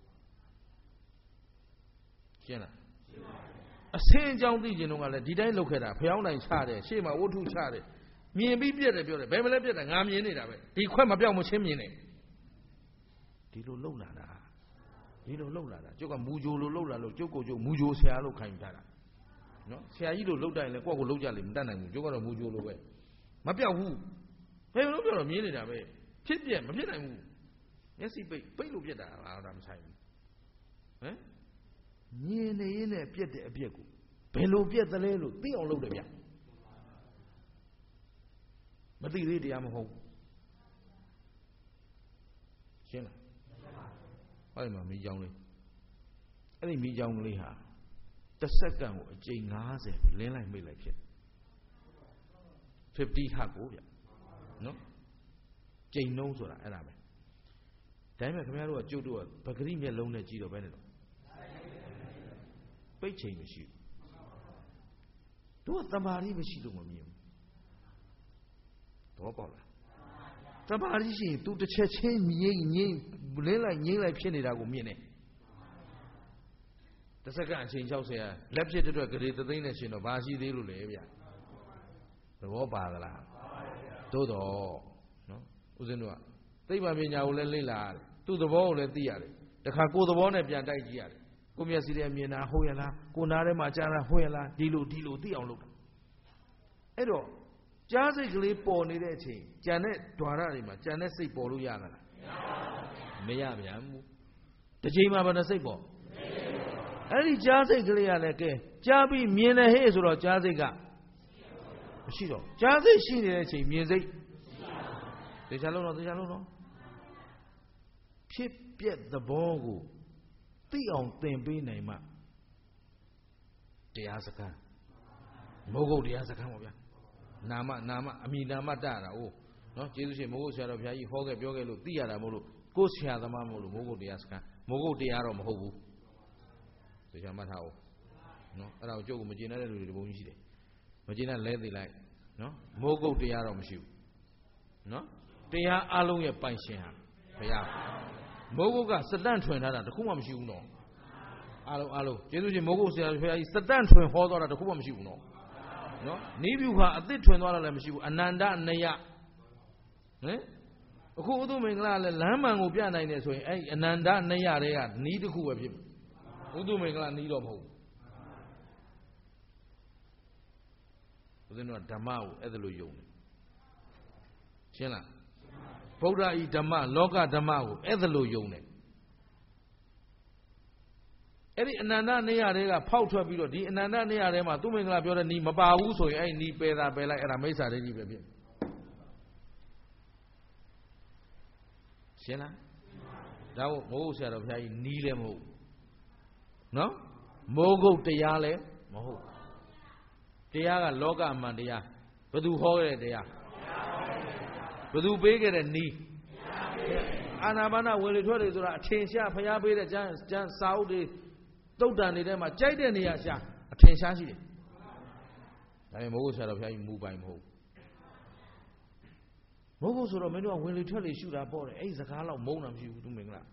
ရှင်းလားအစင်းအကြောင်းသိကျင်တော့ကလည်းဒီတိုင်းလုပ်ခဲ့တာဖျောင်းတိုင်ချတယ်ရှေ့မှာဝတ္ထုချတယ်မြင်ပြီးပြက်တယ်ပြောတယ်ဘယ်မလဲပြက်တာငါမြင်နေတာပဲဒီခွက်မပြောက်မချင်းမြင်နေဒီလိုလှုပ်လာတာဒီလိုလှုပ်လာတာကျုပ်ကမူဂျိုလိုလှုပ်လာလို့ကျုပ်ကိုကျုပ်မူဂျိုဆရာလို့ခိုင်းထားတာနော်ဆရာကြီးလိုလှုပ်တိုင်းလဲကိုယ့်ကိုလှုပ်ကြလိမ့်မတတ်နိုင်ဘူးကျုပ်ကတော့မူဂျိုလိုပဲမပြောက်ဘူးဘယ်လိုပြောတော့မြင်နေတာပဲဖြစ်ပြက်မဖြစ်နိုင်ဘူးမျက်စိပိတ်ပိတ်လို့ပြက်တာလားဒါမဆိုင်ဘူးဟမ်မြင်နေရင်လည်းပြက်တဲ့အပြက်ကိုဘယ်လိုပြက်သလဲလို့သိအောင်လုပ်တယ်ဗျမသိသေးတရားမဟုတ်ရှင်းလားအဲ့ဒီမှာမိကြောင်းလေးအဲ့ဒီမိကြောင်းကလေးဟာတစ်စက္ကန့်ကိုအကြိမ်၅၀လင်းလိုက်မိတ်လိုက်ဖြစ်၅၀ဟတ်ကိုဗျနော်ကြိမ်နှုံးဆိုတာအဲ့ဒါပဲဒါပေမဲ့ခင်ဗျားတို့ကကျုပ်တို့ကပဂရိမျက်လုံးနဲ့ကြည့်တော့ပဲနေတော့ပိတ်ချိန်မရှိဘူးတို့ကတမာရီမရှိလို့မမြင်ဘူးတော့ပေါ့လားတမာရီရှိရင် तू တစ်ချက်ချင်းငိမ့်ငိမ့်လင်းလိုက်ငိမ့်လိုက်ဖြစ်နေတာကိုမြင်တယ်တစ်စက္ကန့်အချိန်၆၀လက်ဖြစ်တဲ့အတွက်ဂရေသသိန်းနဲ့ရှင်တော့ဘာရှိသေးလို့လဲဗျသဘောပါသလားသို့တော့နော်ဦးဇင်းတို့ကသိပ္ပံပညာကိုလည်းလေ့လာရတယ်သူ့သဘောကိုလည်းသိရတယ်တခါကိုယ်သဘောနဲ့ပြန်တိုက်ကြည့်ရတယ်ကိုမျက်စိထဲမြင်တာဟုတ်ရလားကိုနားထဲမှာကြားတာဟုတ်ရလားဒီလိုဒီလိုသိအောင်လုပ်တာအဲ့တော့ကြားစိတ်ကလေးပေါ်နေတဲ့အချိန်ကြံတဲ့ဓာရတွေမှာကြံတဲ့စိတ်ပေါ်လို့ရလားမရဗျာဘူးတစ်ချိန်မှာဘယ်နှစိတ်ပေါ်အဲ့ဒီကြားစိတ်ကလေးကလည်းကဲကြားပြီးမြင်တယ်ဟဲ့ဆိုတော့ကြားစိတ်ကမရှိတော့ကြားစိတ်ရှိနေတဲ့အချိန်မြင်စိတ်သေချာလုံးတော့သေချာလုံးတော့ဖြစ်ပြက်သဘောကိုသိအောင်သင်ပေးနိုင်မှတရားစကားမိုးကုတ်တရားစကားပါဗျာနာမနာမအမိနာမတရတာဟုတ်နော်ကျေးဇူးရှင်မိုးကုတ်ဆရာတော်ဘုရားကြီးဟောခဲ့ပြောခဲ့လို့သိရတာမဟုတ်လို့ကိုယ်ဆရာသမားမဟုတ်လို့မိုးကုတ်တရားစကားမိုးကုတ်တရားတော့မဟုတ်ဘူးသေချာမှတ်ထားအောင်နော်အဲ့ဒါကိုကြုတ်ကိုမကျေနပ်တဲ့လူတွေဒီဘုံကြီးရှိတယ်မကျေနပ်လဲသိလိုက်နော်မိုးကုတ်တရားတော့မရှိဘူးနော်တရားအလုံးရဲ့ပိုင်ရှင်ဟာဘုရားမိုးကုတ်ကစတန့်ထွင်ထားတာတခုမှမရှိဘူးနော်အလုံးအလုံးကျေးဇူးရှင်မိုးကုတ်ဆရာဘုရားကြီးစတန့်ထွင်ဟောသွားတာတခုမှမရှိဘူးနော်နော်နိဗ္ဗုခါအသစ်ထွင်သွားတာလည်းမရှိဘူးအနန္တနယဟင်အခုဥဒုမင်္ဂလာလည်းလမ်းမှန်ကိုပြနိုင်တယ်ဆိုရင်အဲ့အနန္တနယတွေကနီးတစ်ခုပဲဖြစ်ဥဒုမင်္ဂလာနီးတော့မဟုတ်ဦးဇင်းတို့ကဓမ္မကိုအဲ့ဒါလိုယုံတယ်ရှင်းလားဗုဒ္ဓဤဓမ္မလောကဓမ္မကိုအဲ့ဒါလိုယုံတယ်အဲ့ဒီအနန္တနေရာတွေကဖောက်ထွက်ပြီးတော့ဒီအနန္တနေရာထဲမှာသူမင်္ဂလာပြောတဲ့နီးမပါဘူးဆိုရင်အဲ့နီးပယ်တာပယ်လိုက်အဲ့ဒါမိစ္ဆာဒိဋ္ဌိပဲဖြစ်ရှင်းလားဒါမို့မိုးကုတ်ဆရာတော်ဘုရားကြီးနီးလည်းမဟုတ်နော်မိုးကုတ်တရားလည်းမဟုတ်တရားကလောကအမှန်တရားဘယ်သူဟောခဲ့တဲ့တရားဘယ်သူပေးခဲ့တဲ့နီးအာနာပါနဝင်လေထွက်လေဆိုတာအထင်ရှားဘုရားပေးတဲ့ကျမ်းကျမ်းစာအုပ်တွေတုတ်တန်နေတဲ့မှာကြိုက်တဲ့နေရာရှာအထင်ရှားရှိတယ်ဒါပေမဲ့မိုးကုတ်ဆရာတော်ဘုရားကြီးမူပိုင်မဟုတ်မိုးကုတ်ဆိုတော့မင်းတို့ကဝင်လေထွက်လေရှုတာပေါ့တယ်အဲ့ဒီစကားလောက်မုန်းတာမရှိဘူးသူမင်္ဂလာ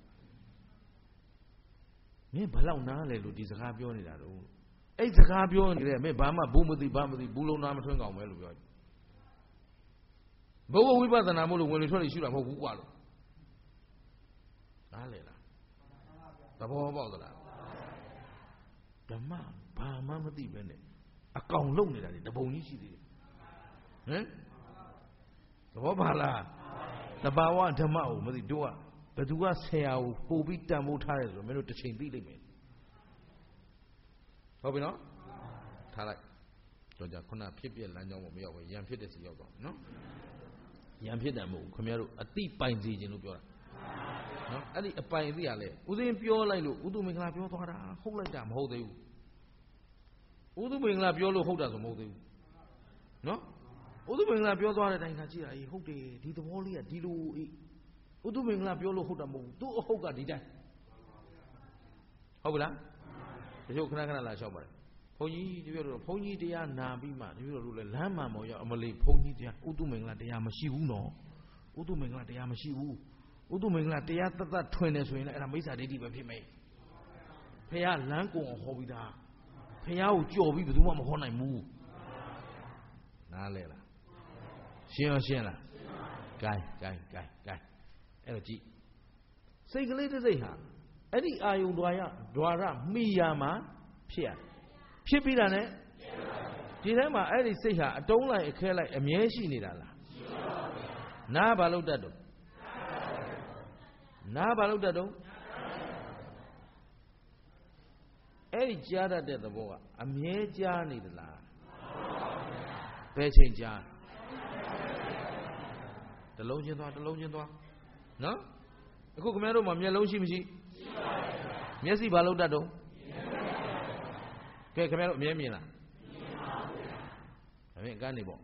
မင်းဘလောက်နားလဲလို့ဒီစကားပြောနေတာတော့အဲ့စကားပြောနေတယ်မင်းဘာမှဘူးမသိဘာမသိဘူးလုံးသားမထွန်းကောင်ပဲလို့ပြောတယ်ဘုဝဝိပဿနာမို့လို့ဝင်လေထွက်လေရှုတာမဟုတ်ဘူးကွာလို့နားလဲလားသဘောပေါက်သလားဓမ္မဘာမှမသိပဲနဲ့အကောင်လုံနေတာဒီတပုံကြီးရှိသေးတယ်ဟမ်သဘောပါလားတဘာဝဓမ္မကိုမသိတို့ကဘယ်သူကဆရာကိုပို့ပြီးတန်ဖိုးထားတယ်ဆိုတော့မင်းတို့တစ်ချိန်သိလိမ့်မယ်ဟုတ်ပြီနော်ထားလိုက်တော့じゃခုနဖြစ်ပြလမ်းကြောင်းကိုမရောက်ဘူးရံဖြစ်တဲ့စီရောက်တော့နော်ရံဖြစ်တယ်မဟုတ်ဘူးခင်ဗျားတို့အတိပိုင်စီခြင်းလို့ပြောတာနော်အဲ့ဒီအပိုင်အသိရလဲဦးသိန်းပြောလိုက်လို့ဥဒုမင်္ဂလာပြောသွားတာဟုတ်လိုက်တာမဟုတ်သေးဘူးဥဒုမင်္ဂလာပြောလို့ဟုတ်တာဆိုမဟုတ်သေးဘူးနော်ဥဒုမင်္ဂလာပြောသွားတဲ့အတိုင်းသာကြည့်တာအေးဟုတ်တယ်ဒီသဘောလေးကဒီလိုအေးဥဒုမင်္ဂလာပြောလို့ဟုတ်တာမဟုတ်ဘူးသူ့အဟုတ်ကဒီတိုင်းဟုတ်ပြီလားတချို့ခဏခဏလာလျှောက်ပါတယ်ဘုန်းကြီးတပြည့်တော့ဘုန်းကြီးတရားနာပြီးမှတပြည့်တော့လည်းလမ်းမှန်ပေါ်ရောက်အမလေးဘုန်းကြီးတရားဥဒုမင်္ဂလာတရားမရှိဘူးနော်ဥဒုမင်္ဂလာတရားမရှိဘူးဥဒုမင်္ဂလာတရားတသက်ထွင်တယ်ဆိုရင်လည်းအဲ့ဒါမိစ္ဆာဒိဋ္ဌိပဲဖြစ်မယ်ဖះလမ်းကုန်အောင်ဟောပြီးသားဖះကိုကြော်ပြီးဘယ်သူမှမဟောနိုင်ဘူးနားလဲလားရှင်းရောရှင်းလားဂိုင်းဂိုင်းဂိုင်းဂိုင်းအဲ့တော့ကြည့်စိတ်ကလေးတစ်စိတ်ဟာအဲ့ဒီအာယုံ द्वार ဒွါရမိယာမှာဖြစ်ရဖြစ်ပြီးတာ ਨੇ ဒီထဲမှာအဲ့ဒီစိတ်ဟာအတုံးလိုက်အခဲလိုက်အမြဲရှိနေတာလားနားဘာလို့တတ်တော့နားဘာလို့တတ်တော့အဲ့ဒီကြားတတ်တဲ့သဘောကအမြဲကြားနေသလားဘယ်ချိန်ကြားတစ်လုံးချင်းသွားတစ်လုံးချင်းသွားနော်အခုခင်ဗျားတို့မှာမျက်လုံးရှိမရှိရှိပါဘူးမျက်စိဘာလို့တတ်တော့ကဲခင်ဗျားတို့အမြဲမြင်လားမြင်ပါဘူးဗျာဒါဖြင့်ကန်းနေပေါ့ဟ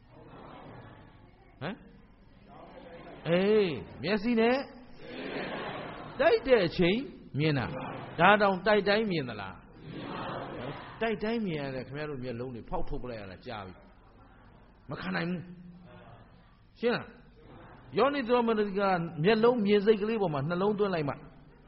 မ်အေးမျက်စိနဲ့တိုက်တဲ့အချိန်မြင်တာဒါတောင်တိုက်တိုင်းမြင်သလားတိုက်တိုင်းမြင်ရတယ်ခင်ဗျားတို့မျက်လုံးတွေဖောက်ထုတ်ပလိုက်ရတာကြားပြီမခံနိုင်ဘူးရှင်းလားယောနိသောမနတိကမျက်လုံးမြင်စိတ်ကလေးပေါ်မှာနှလုံးသွင်းလိုက်မှ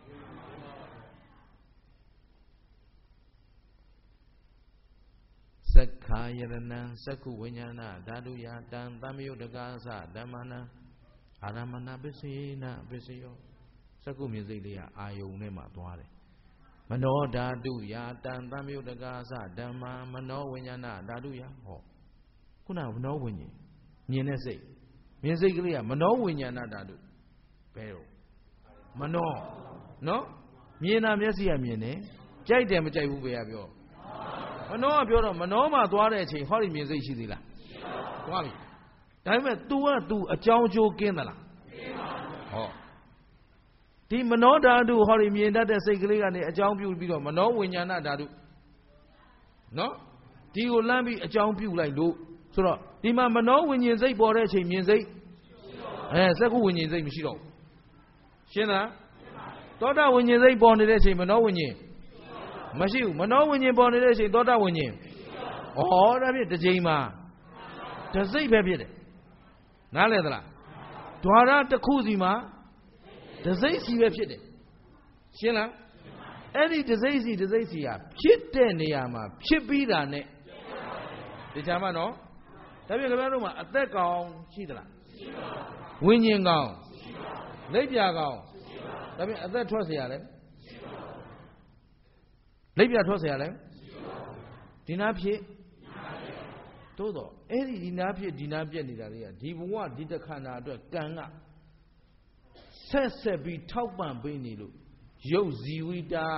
သက္ခာယရဏံသက္ခုဝိညာဏဓာတုယတံသမယုတကာသဓမ္မနံအာရမဏပစ္စေနပစ္စယောသက္ခုမြင်စိတ်လေးကအာယုံနဲ့မှသွားတယ်မနောဓာတုယတံသမယုတကာသဓမ္မမနောဝိညာဏဓာတုယဟောခုနကမနောဝိညာဉ်မြင်တဲ့စိတ်မြင်စိတ်ကလေးကမနောဝိညာဏဓာတုဘယ်တော့မနောနော်မြင်တာမျက်စိကမြင်တယ်ကြိုက်တယ်မကြိုက်ဘူးပဲပြောမနောကပြောတော့မနောမှာသွားတဲ့အချိန်ဟောဒီမြင်စိတ်ရှိသေးလားရှိပါဘူးသွားပြီဒါပေမဲ့ तू က तू အကြောင်းကျိုးကင်းသလားကင်းပါဘူးဟောဒီမနောဓာတုဟောဒီမြင်တတ်တဲ့စိတ်ကလေးကနေအကြောင်းပြုပြီးတော့မနောဝိညာဏဓာတုနော်ဒီကိုလမ်းပြီးအကြောင်းပြုလိုက်လို့ဆိုတော့ဒီမှာမနောဝိညာဉ်စိတ်ပေါ်တဲ့အချိန်မြင်စိတ်အဲစက္ခုဝိညာဉ်စိတ်မရှိတော့ဘူးရှင်းလားသောတာဝိညာဉ်စိတ်ပေါ်နေတဲ့အချိန်မနောဝိညာဉ်မရှိဘူးမနောဝိညာဉ်ပေါ်နေတဲ့အချိန်သောတာဝိညာဉ်ဩဒါဖြင့်တစ်ချိန်မှာတစ်စိတ်ပဲဖြစ်တယ်နားလည်သလားဓွာရတစ်ခုစီမှာတစ်စိတ်စီပဲဖြစ်တယ်ရှင်းလားအဲ့ဒီတစ်စိတ်စီတစ်စိတ်စီဟာဖြစ်တဲ့နေရာမှာဖြစ်ပြီးတာနဲ့ဒီချာမနော်ဒါဖြင့်ခင်ဗျားတို့မှာအသက်ကောင်ရှိသလားရှိပါဘူးဝိညာဉ်ကောင်ရှိပါဘူးလက်ပြကောင်ရှိပါဘူးဒါဖြင့်အသက်ထွက်เสียရလဲရှိပါဘူးလက်ပြထွက်เสียရလဲရှိပါဘူးဒီနာဖြစ်တိုးတော့အဲ့ဒီဒီနာဖြစ်ဒီနာပြက်နေတာတွေကဒီဘဝဒီတခန္ဓာအတွက်ကံကဆက်ဆက်ပြီးထောက်ပံ့ပေးနေလို့ရုပ်ဇီဝိတာ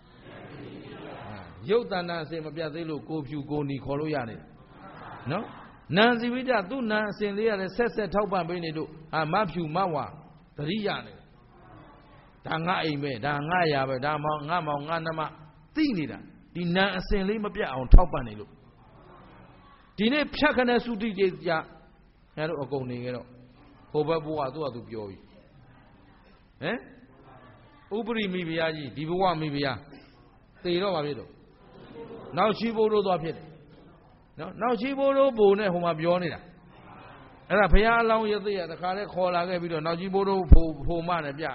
ရုပ်တဏ္ဍအစဉ်မပြတ်သေးလို့ကိုဖြူကိုနီခေါ်လို့ရတယ်နော်နာဇီဝိတာသူ့နာအစဉ်လေးရတယ်ဆက်ဆက်ထောက်ပံ့ပေးနေလို့ဟာမဖြူမဝါတတိယနေဒါငါအိမ်ပဲဒါငါရာပဲဒါမောင်ငါမောင်ငါနှမသိနေတာဒီနာအစဉ်လေးမပြတ်အောင်ထောက်ပံ့နေလို့ဒီနေ့ဖြတ်ခနဲ့သုတိကြကြအဲတို့အကုန်နေကြတော့ဟိုဘက်ဘုရားသူ့ဟာသူပြောပြီဟမ်ဥပရိမိဘုရားကြီးဒီဘဝမိဘုရားသေတော့ပါဖြစ်တော့နောက်ချီဘိုးတို့သွားဖြစ်တယ်နော်နောက်ချီဘိုးတို့ဘုံနဲ့ဟိုမှာပြောနေတာအဲ့ဒါဘုရားအလောင်းရသေးရတခါလဲခေါ်လာခဲ့ပြီးတော့နောက်ချီဘိုးတို့ဖိုးဖိုးမနဲ့ပြ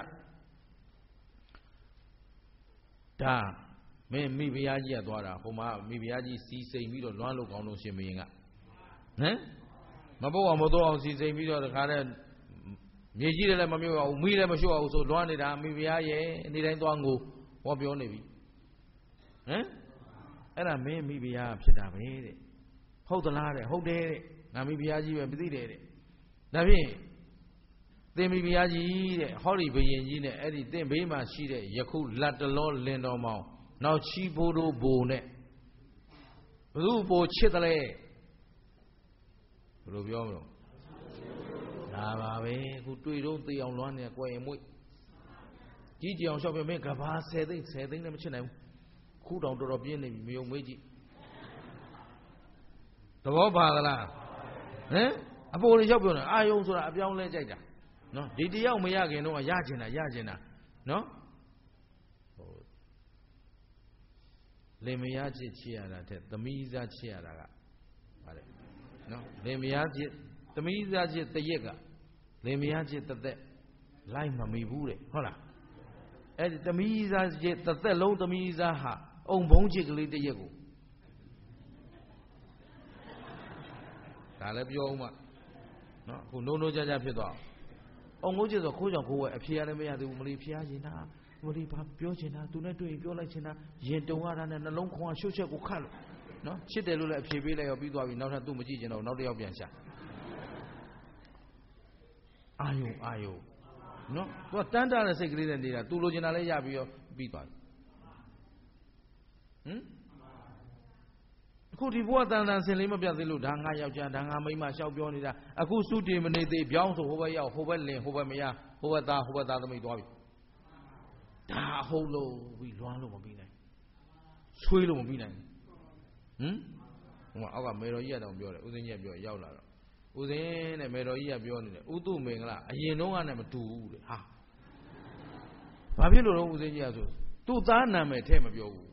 ဒါမင်းမိဘုရားကြီးကသွားတာဟိုမှာမိဘုရားကြီးစီစိန်ပြီးတော့လွမ်းလို့ကောင်းလို့ရှင်မင်းကဟမ်မပုတ်အောင်မတော့အောင်စီစိန်ပြီးတော့တခါလဲမြေကြီးလည်းမမြုပ်အောင်မိလည်းမလျှော့အောင်ဆိုလွမ်းနေတာမိဘုရားရဲ့နေ့တိုင်းသွားငိုဟောပြောနေပြီဟမ်အဲ့ဒါမင်းမိဘုရားဖြစ်တာပဲတဲ့ဟုတ်သလားတဲ့ဟုတ်တယ်တဲ့ငါမိဘုရားကြီးပဲမသိတယ်တဲ့ဒါဖြင့်သင်မိဘုရားကြီးတဲ့ဟောဒီဘယင်ကြီးနဲ့အဲ့ဒီသင်ဘေးမှာရှိတဲ့ယခုလက်တလောလင်တော်မောင်နောက်ချီဘိုးတို့ဘိုနဲ့ဘုသူ့ဘိုချစ်တယ်လေဘယ်လိုပြောမလို့ဒါပါပဲအခုတွေ့တော့သိအောင်လွမ်းနေကွယ်ရင်မွေ့ကြီးကြအောင်ရှောက်ပြမင်းကဘာဆယ်သိန်းဆယ်သိန်းလည်းမချစ်နိုင်ဘူးခုတောင်တော်တော်ပြင်းနေပြီမယုံမေးကြည့်သဘောပါသလားဟမ်အပေါ်လေးရောက်ပြောနေအာယုံဆိုတာအပြောင်းလဲကြိုက်တာနော်ဒီတယောက်မရခင်တော့ရကျင်တာရကျင်တာနော်ဟိုလင်မယားချစ်ချစ်ရတာတဲ့သမီးစားချစ်ရတာကဗါတယ်နော်လင်မယားချစ်သမီးစားချစ်တရက်ကလင်မယားချစ်တသက်လိုက်မမိဘူးတဲ့ဟုတ်လားအဲ့ဒီသမီးစားချစ်တသက်လုံးသမီးစားဟာအုံဘုံချစ်ကလေးတရက်ကိုဒါလည်းပြောဦးမနော်အခုနိုးနိုးကြကြဖြစ်သွားအောင်ငိုးချစ်ဆိုခိုးကြောင်ခိုးဝဲအဖြေရလည်းမရသေးဘူးမလီဖျားရင်တာမလီဘာပြောချင်တာသူနဲ့တွေ့ရင်ပြောလိုက်ချင်တာရင်တုံရတာနဲ့နှလုံးခွန်ရှုပ်ချက်ကိုခတ်လို့နော်ချစ်တယ်လို့လည်းအဖြေပေးလိုက်ရောပြီးသွားပြီနောက်ထပ်သူ့မကြည့်ချင်တော့နောက်တစ်ယောက်ပြန်ရှာအာယုံအာယုံနော်သူကတန်းတာတဲ့စိတ်ကလေးနဲ့နေတာသူလိုချင်တာလည်းရပြီးရောပြီးသွားပြီဟမ်အခုဒီဘဝတန်တန်ဆင်လေးမပြတ်သေးလို့ဒါငါယောက်ျားဒါငါမိန်းမရှောက်ပြောနေတာအခုစုတည်မနေသေးပြောင်းဆိုဟိုဘက်ရောက်ဟိုဘက်လင်ဟိုဘက်မရဟိုဘက်သားဟိုဘက်သားသမီးသွားပြီဒါဟုတ်လို့ပြီးလွမ်းလို့မပြီးနိုင်ဆွေးလို့မပြီးနိုင်ဟမ်ဟိုမှာအောက်ကမေတော်ကြီးကတော့ပြောတယ်ဦးစင်းကြီးကပြောရောက်လာတော့ဦးစင်းနဲ့မေတော်ကြီးကပြောနေတယ်ဥတုမင်္ဂလာအရင်တော့ကနဲ့မတူဘူးတဲ့ဟာဘာဖြစ်လို့လဲဦးစင်းကြီးကဆိုသူ့သားနာမည်ထဲမပြောဘူး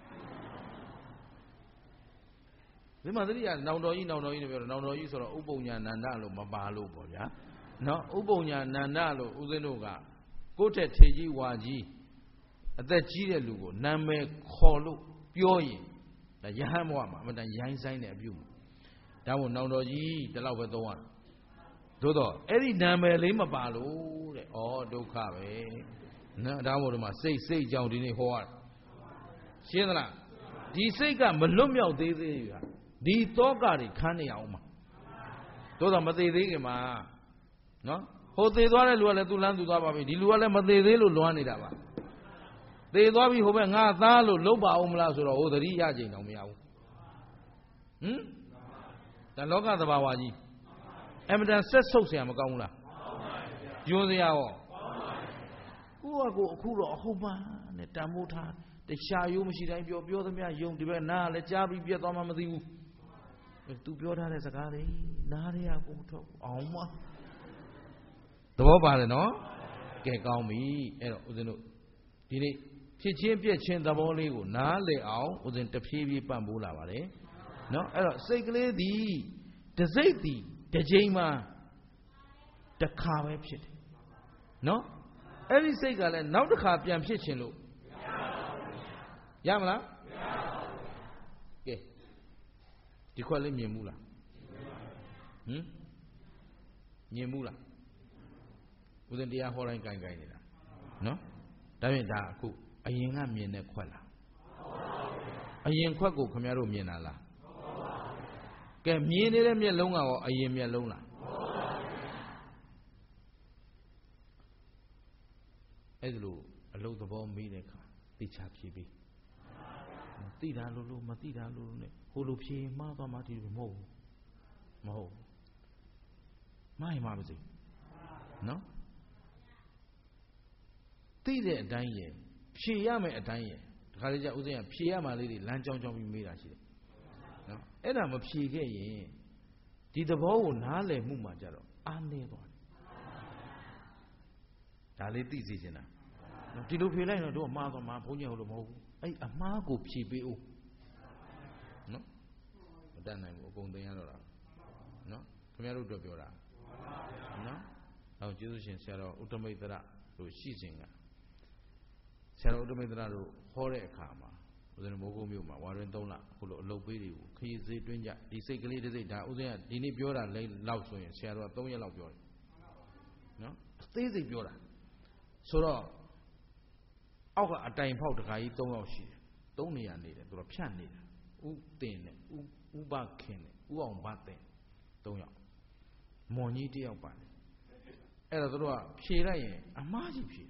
ဒီမှာသတိရနောင်တော်ကြီးနောင်တော်ကြီးနဲ့ပြောတော့နောင်တော်ကြီးဆိုတော့ဥပုံညာနန္ဒလို့မပါလို့ပေါ့ဗျာနော်ဥပုံညာနန္ဒလို့ဦးဇင်းတို့ကကိုယ့်ထက်ထေကြီးဝါကြီးအသက်ကြီးတဲ့လူကိုနာမည်ခေါ်လို့ပြောရင်ဒါယဟန်ဘဝမှာအမှန်တန်ရိုင်းဆိုင်တဲ့အပြုဒါမို့နောင်တော်ကြီးဒီလောက်ပဲသုံးရသို့တော့အဲ့ဒီနာမည်လေးမပါလို့တဲ့ဩဒုက္ခပဲနော်ဒါမို့ဒီမှာစိတ်စိတ်ကြောင့်ဒီနေ့ဟောရရှင်းသလားဒီစိတ်ကမလွတ်မြောက်သေးသေးဘူးဒီတောကတွေခန်းနေအောင်မှာတို့တော့မသေးသေးခင်မှာနော်ဟိုသေးသွားတဲ့လူကလည်းသူ့လမ်းသူသွားပါပြီဒီလူကလည်းမသေးသေးလို့လွမ်းနေတာပါသေသွားပြီဟိုဘက်ငါသားလို့လုံးပါအောင်မလားဆိုတော့ဟိုသတိရကြိမ်တော့မရဘူးဟမ်ဒါလောကသဘာဝကြီးအမှန်တန်ဆက်ဆုပ်เสียမကောင်းဘူးလားယွန်းစရာရောကိုကကိုအခုတော့အဟုတ်ပါနဲ့တန်မိုးထားတခြားရိုးမရှိတိုင်းပြောပြောသမျှယုံဒီဘက်နားလည်းကြားပြီးပြတ်သွားမှမသိဘူးသူပြောထားတဲ့စကားတွေနားတွေကကိုထုတ်အောင်မသဘောပါတယ်နော်ကဲကောင်းပြီအဲ့တော့ဦးဇင်းတို့ဒီနေ့ဖြစ်ချင်းပြက်ချင်းသဘောလေးကိုနားလည်အောင်ဦးဇင်းတဖြည်းဖြည်းပံ့ပိုးလာပါတယ်နော်အဲ့တော့စိတ်ကလေးသည်တစိတ်သည်တစ်ချိန်မှတစ်ခါပဲဖြစ်တယ်နော်အဲ့ဒီစိတ်ကလည်းနောက်တစ်ခါပြန်ဖြစ်ခြင်းလို့ရမလားကဲဒီခွက်လေးမြင်မှုလားဟမ်မြင်မှုလားဦးဇင်းတရားဟောတိုင်းကြိုင်ကြိုင်နေတာနော်ဒါဖြင့်ဒါအခုအရင်ကမြင်တဲ့ခွက်လားအရင်ခွက်ကိုခင်ဗျားတို့မြင်တာလားကဲမြင်နေတဲ့မျက်လုံးကရောအရင်မျက်လုံးလားအဲ့ဒါလို့အလုသဘောမေးတဲ့အခါသိချဖြေပေးသိတာလို့လို့မသိတာလို့နဲ့ဟိုလိုဖြေမှားသွားမှဒီလိုမဟုတ်ဘူးမဟုတ်မိုင်းမှာပါစေနော်သိတဲ့အတိုင်းရဲ့ဖြေရမယ်အတိုင်းရဲ့ဒီခါလေးကျဥစဉ်ကဖြေရမှလေးတွေလမ်းကြောင်းကြောင်းပြီးမေးတာရှိတယ်နော်အဲ့ဒါမဖြေခဲ့ရင်ဒီသဘောကိုနားလည်မှုမှကြတော့အားနည်းသွားတယ်ဒါလေးသိစေချင်တာနော်ဒီလိုဖြေလိုက်တော့တို့မှားသွားမှာဘုန်းကြီးဟုတ်လို့မဟုတ်ဘူးအဲ့အမှားကိုဖြေပေးဦးနော်မတတ်နိုင်ဘူးအကုန်သိရတော့တာနော်ခင်ဗျားတို့တို့ပြောတာနော်အော်ကျေးဇူးရှင်ဆရာတော်ဥတ္တမိတ်တရတို့ရှိစဉ်ကဆရာတော်ဥတ္တမိတ်တရတို့ဟောတဲ့အခါမှာဦးဇင်းမိုးကုန်းမြို့မှာဝါရင်သုံးလခုလိုအလုပ်ပေးတွေကိုခရီးစေးတွင်းကြဒီစိတ်ကလေးတစ်စိတ်ဒါဦးဇင်းကဒီနေ့ပြောတာလေးလောက်ဆိုရင်ဆရာတော်ကသုံးရက်လောက်ပြောတယ်နော်အသေးစိတ်ပြောတာဆိုတော့အောက်ကအတိုင်ဖောက်တခါကြီးသုံးယောက်ရှိတယ်သုံးနေရနေတယ်သူတို့ဖြတ်နေတယ်ဥတင်နဲ့ဥဥပခင်နဲ့ဥအောင်ဘတဲ့သုံးယောက်မွန်ကြီးတယောက်ပါတယ်အဲ့တော့သူတို့ကဖြေလိုက်ရင်အမားကြီးဖြေ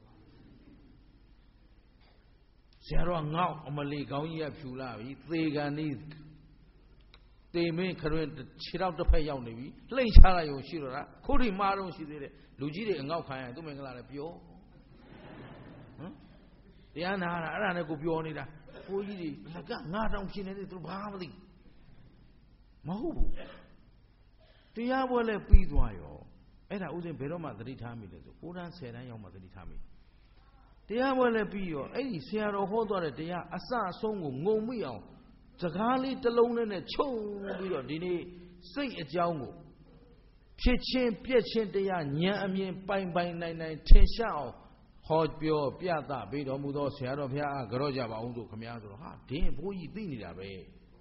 ဆရာတော်ကငေါ့အမလီကောင်းကြီးကဖြူလာပြီသေကန်นี่သေမင်းခရွင်ခြေတော့တစ်ဖက်ရောက်နေပြီလှိမ့်ချလိုက်ရုံရှိတော့တာခုထိမှားတော့ရှိသေးတယ်လူကြီးတွေအငေါ့ခံရသူ့မင်္ဂလာလည်းပြောဟမ်တရားနာတာအဲ့ဒါနဲ့ကိုပြောနေတာကိုကြီးတွေလက်ကငါတောင်ဖြစ်နေတယ်သူဘာမှမသိမဟုတ်ဘူးတရားပွဲလဲပြီးသွားရောအဲ့ဒါဥစဉ်ဘယ်တော့မှသတိထားမိလဲဆိုကိုးတန်းဆယ်တန်းရောက်မှသတိထားမိတရားပွဲလဲပြီးရောအဲ့ဒီဆရာတော်ဟောသွားတဲ့တရားအစအဆုံးကိုငုံမိအောင်စကားလေးတစ်လုံးနဲ့ချုပ်ပြီးတော့ဒီနေ့စိတ်အကြောင်းကိုဖြစ်ချင်းပြက်ချင်းတရားဉာဏ်အမြင်ပိုင်ပိုင်နိုင်နိုင်ထင်ရှားအောင်ဟောပြောပြသပေးတော်မူသောဆရာတော်ဘုရားအားကြောကြပါအောင်ဆိုခမည်းဆိုတော့ဟာဒင်းဘိုးကြီးသိနေတာပဲ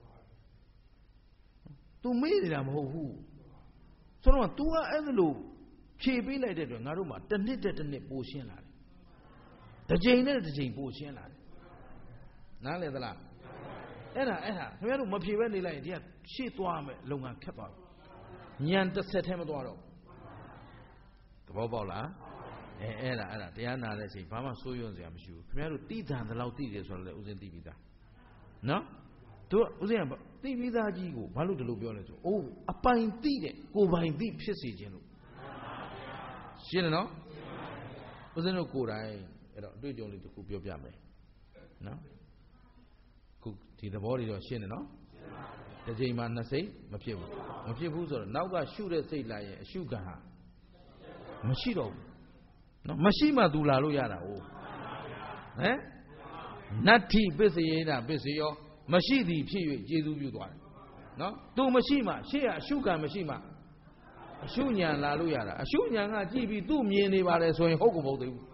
သူမေးနေတာမဟုတ်ဘူးဆိုတော့ तू ကအဲ့လိုဖြေပေးလိုက်တဲ့အတွက်ငါတို့မှာတစ်နှစ်တက်တစ်နှစ်ပိုရှင်းလာတယ်တစ်ချိန်နဲ့တစ်ချိန်ပိုရှင်းလာတယ်နားလည်သလားအဲ့ဒါအဲ့ဒါခင်ဗျားတို့မဖြေပဲနေလိုက်ရင်ဒီကရှေ့သွားမယ်လုံငါခက်သွားပြီညံတစ်ဆက်ထဲမသွားတော့သဘောပေါက်လားအဲအဲ့ဒါအဲ့ဒါတရားနာတဲ့အချိန်ဘာမှစိုးရွံ့စရာမရှိဘူးခင်ဗျားတို့တိတန်တလောက်တိတယ်ဆိုတော့လေဥစဉ်သိပြီးသားနော်တို့ဥစဉ်ကသိပြီးသားကြီးကိုဘာလို့ဒီလိုပြောလဲဆိုအိုးအပိုင်သိတဲ့ကိုပိုင်သိဖြစ်စေခြင်းလို့ရှင်းတယ်နော်ဥစဉ်တို့ကိုယ်တိုင်အဲ့တော့အတွေ့အကြုံလေးတစ်ခုပြောပြမယ်နော်ခုဒီသဘောတွေတော့ရှင်းတယ်နော်တစ်ချိန်မှာနှစ်စိတ်မဖြစ်ဘူးမဖြစ်ဘူးဆိုတော့နောက်ကရှုတဲ့စိတ်လာရင်အရှုခံဟာမရှိတော့ဘူးနော်မရှိမှသူလာလို့ရတာဟုတ်ဟမ်နတ္ထိပစ္စယေနာပစ္စယောမရှိသည်ဖြစ်၍ကျေစုပြုသွားတယ်နော်သူမရှိမှရှေ့ကအရှုခံမရှိမှအရှုဉဏ်လာလို့ရတာအရှုဉဏ်ကကြည့်ပြီးသူ့မြင်နေပါတယ်ဆိုရင်ဟုတ်ကိုမဟုတ်သေးဘူး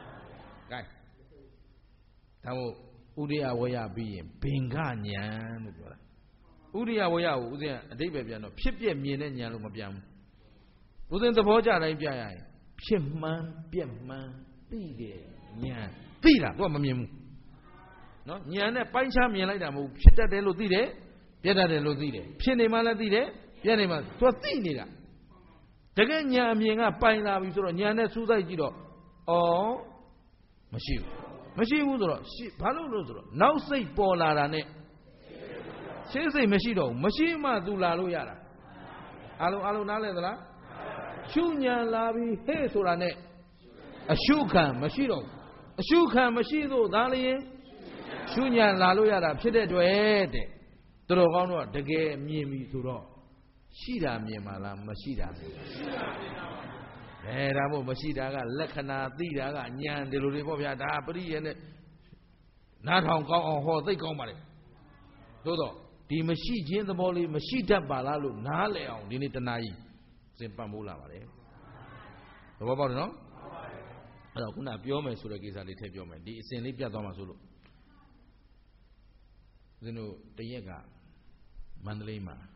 gain ဒါမို့ဥဒိယဝယပြီးရင်ဘင်္ဂဉဏ်လို့ပြောတာဥဒိယဝယကိုဥစဉ်အဓိပ္ပာယ်ပြန်တော့ဖြစ်ပြမြင်တဲ့ဉာဏ်လို့မပြန်ဘူးဥစဉ်သဘောကြတိုင်းပြရရင်ဖြစ်မှန်းပြက်မှန်းသိတယ်ဉာဏ်သိတာသူကမမြင်ဘူးနော်ဉာဏ်နဲ့ပိုင်းခြားမြင်လိုက်တာမဟုတ်ဖြစ်တတ်တယ်လို့သိတယ်ပြက်တတ်တယ်လို့သိတယ်ဖြစ်နေမှလည်းသိတယ်ပြက်နေမှသူကသိနေတာတကယ်ဉာဏ်အမြင်ကပိုင်လာပြီဆိုတော့ဉာဏ်နဲ့စူးစိုက်ကြည့်တော့ဩမရှိဘူးမရှိဘူးဆိုတော့ဘာလို့လို့ဆိုတော့နောက်စိတ်ပေါ်လာတာနဲ့ရှေးစိတ်မရှိတော့ဘူးမရှိမှသူလာလို့ရတာအားလုံးအားလုံးနားလည်သလားရှုဉဏ်လာပြီဟဲ့ဆိုတာနဲ့အရှုခံမရှိတော့ဘူးအရှုခံမရှိတော့ဒါလည်းရှုဉဏ်လာလို့ရတာဖြစ်တဲ့တွေ့တဲ့သူတော်ကောင်းတော့တကယ်မြင်ပြီဆိုတော့ရှိတာမြင်ပါလားမရှိတာမြင်ပါအဲဒါမို့မရှိတာကလက္ခဏာသိတာကဉာဏ်ဒီလိုတွေပေါ့ဗျာဒါပရိယေနဲ့နားထောင်ကောင်းအောင်ဟောသိကောင်းပါလေသို့တော့ဒီမရှိခြင်းသဘောလေးမရှိတတ်ပါလားလို့နားလည်အောင်ဒီနေ့တနာကြီးစဉ်ပတ်မိုးလာပါတယ်သဘောပေါက်တယ်နော်အဲ့တော့ခုနပြောမယ်ဆိုတဲ့ကိစ္စလေးထည့်ပြောမယ်ဒီအစဉ်လေးပြတ်သွားမှာဆိုလို့ဦးဇင်းတို့တရက်ကမန္တလေးမှာ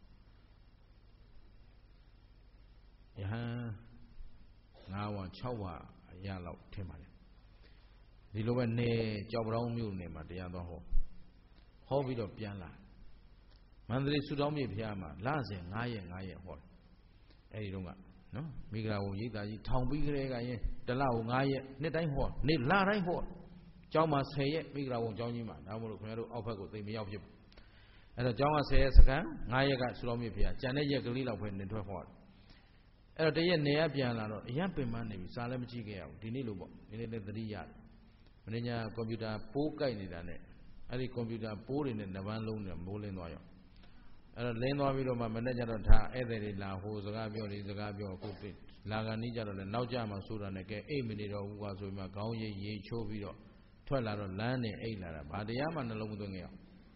ယဟန်ငါးဝါ၆ဝါအရလောက်ထင်ပါတယ်ဒီလိုပဲနေကြောက်ပတောင်းမြို့နယ်မှာတရားတော်ဟောဟောပြီးတော့ပြန်လာမမန္တလေးစုတောင်းမြေဖျားမှာလစဉ်၅ရက်၅ရက်ဟောတယ်အဲ့ဒီတော့ကနော်မိဂရာဝရိတ်သားကြီးထောင်ပြီးကြတဲ့ကရင်တလကို၅ရက်နှစ်တိုင်းဟောနေ့လတိုင်းဟောကျောင်းမှာဆယ်ရက်မိဂရာဝကျောင်းကြီးမှာဒါမှမဟုတ်ခင်ဗျားတို့အောက်ဘက်ကိုသိမရောက်ဖြစ်ဘူးအဲ့တော့ကျောင်းကဆယ်ရက်စကန်၅ရက်ကစုတောင်းမြေဖျားကျန်တဲ့ရက်ကလေးလောက်ပဲနေထွက်ဟောတယ်အဲ့တော့တရက်နေရပြန်လာတော့အရင်ပင်မနေပြီစားလည်းမကြည့်ခဲ့ရဘူးဒီနေ့လို့ပေါ့ဒီနေ့လည်းသတိရတယ်မင်းညာကွန်ပျူတာပိုးကြိုက်နေတာနဲ့အဲ့ဒီကွန်ပျူတာပိုးတွေနဲ့နှပန်းလုံးနဲ့မိုးလင်းသွားရောအဲ့တော့လင်းသွားပြီးတော့မှမနေ့ကျတော့ထားဧည့်သည်တွေလာဟိုစကားပြောဒီစကားပြောအခုလာကန်နီးကြတော့လည်းနောက်ကျမှဆိုတာနဲ့ကဲအိတ်မနေတော့ဘူးကွာဆိုပြီးမှခေါင်းရိပ်ရိပ်ချိုးပြီးတော့ထွက်လာတော့လမ်းနဲ့အိတ်လာတာဘာတရားမှနှလုံးမသွင်းခဲ့အောင်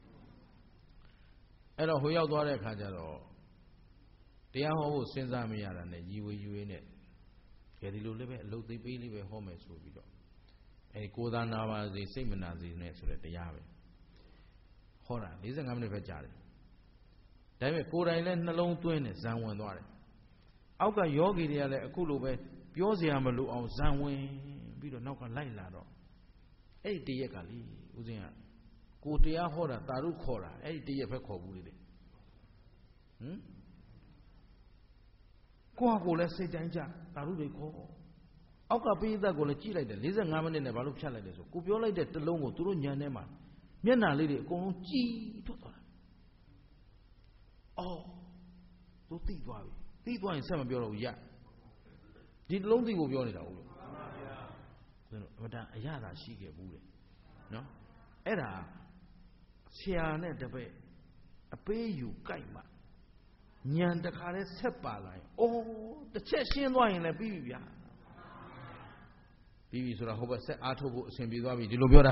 အဲ့တော့ဟိုရောက်သွားတဲ့အခါကျတော့တရားဟောဖို့စဉ်းစားမရတာနဲ့ညီဝေယူရင်းနဲ့ကဲဒီလိုလေးပဲအလုတ်သိပေးလေးပဲဟောမယ်ဆိုပြီးတော့အဲဒီကိုယ်သာနာပါစေစိတ်မနာစေနဲ့ဆိုတဲ့တရားပဲဟောတာ၄၅မိနစ်ပဲကြာတယ်ဒါပေမဲ့ကိုယ်တိုင်လည်းနှလုံးသွင်းတယ်ဇံဝင်သွားတယ်အောက်ကယောဂီတွေကလည်းအခုလိုပဲပြောစရာမလိုအောင်ဇံဝင်ပြီးတော့နောက်ကလိုက်လာတော့အဲ့ဒီတရက်ကလေဦးဇင်းကကိုတရားဟောတာတာရုခေါ်တာအဲ့ဒီတရက်ပဲခေါ်ဘူးလေဟမ်ကိုဟာကိုလည်းစိတ်တိုင်းကြတာရုတွေခေါ်အောက်ကပိဋကကိုလည်းကြည့်လိုက်တယ်၄၅မိနစ်နဲ့ဘာလို့ဖြတ်လိုက်လဲဆိုကိုပြောလိုက်တဲ့တလုံးကိုသူတို့ညံထဲမှာမျက်နှာလေးတွေအကုန်လုံးကြည်ထွက်သွားတာအော်သူသိသွားပြီသိသွားရင်ဆက်မပြောတော့ဘူးရဒီတလုံးသိကိုပြောနေတာဟုတ်လို့ဆိုတော့အမတန်အရသာရှိခဲ့ဘူးလေနော်အဲ့ဒါဆရာနဲ့တပည့်အပေးယူကြိုက်မှညံတခါလဲဆက်ပါလာရင်အိုးတစ်ချက်ရှင်းသွားရင်လည်းပြီးပြီဗျာပြီးပြီဆိုတော့ဟိုဘက်ဆက်အားထုတ်ဖို့အဆင်ပြေသွားပြီဒီလိုပြောတာ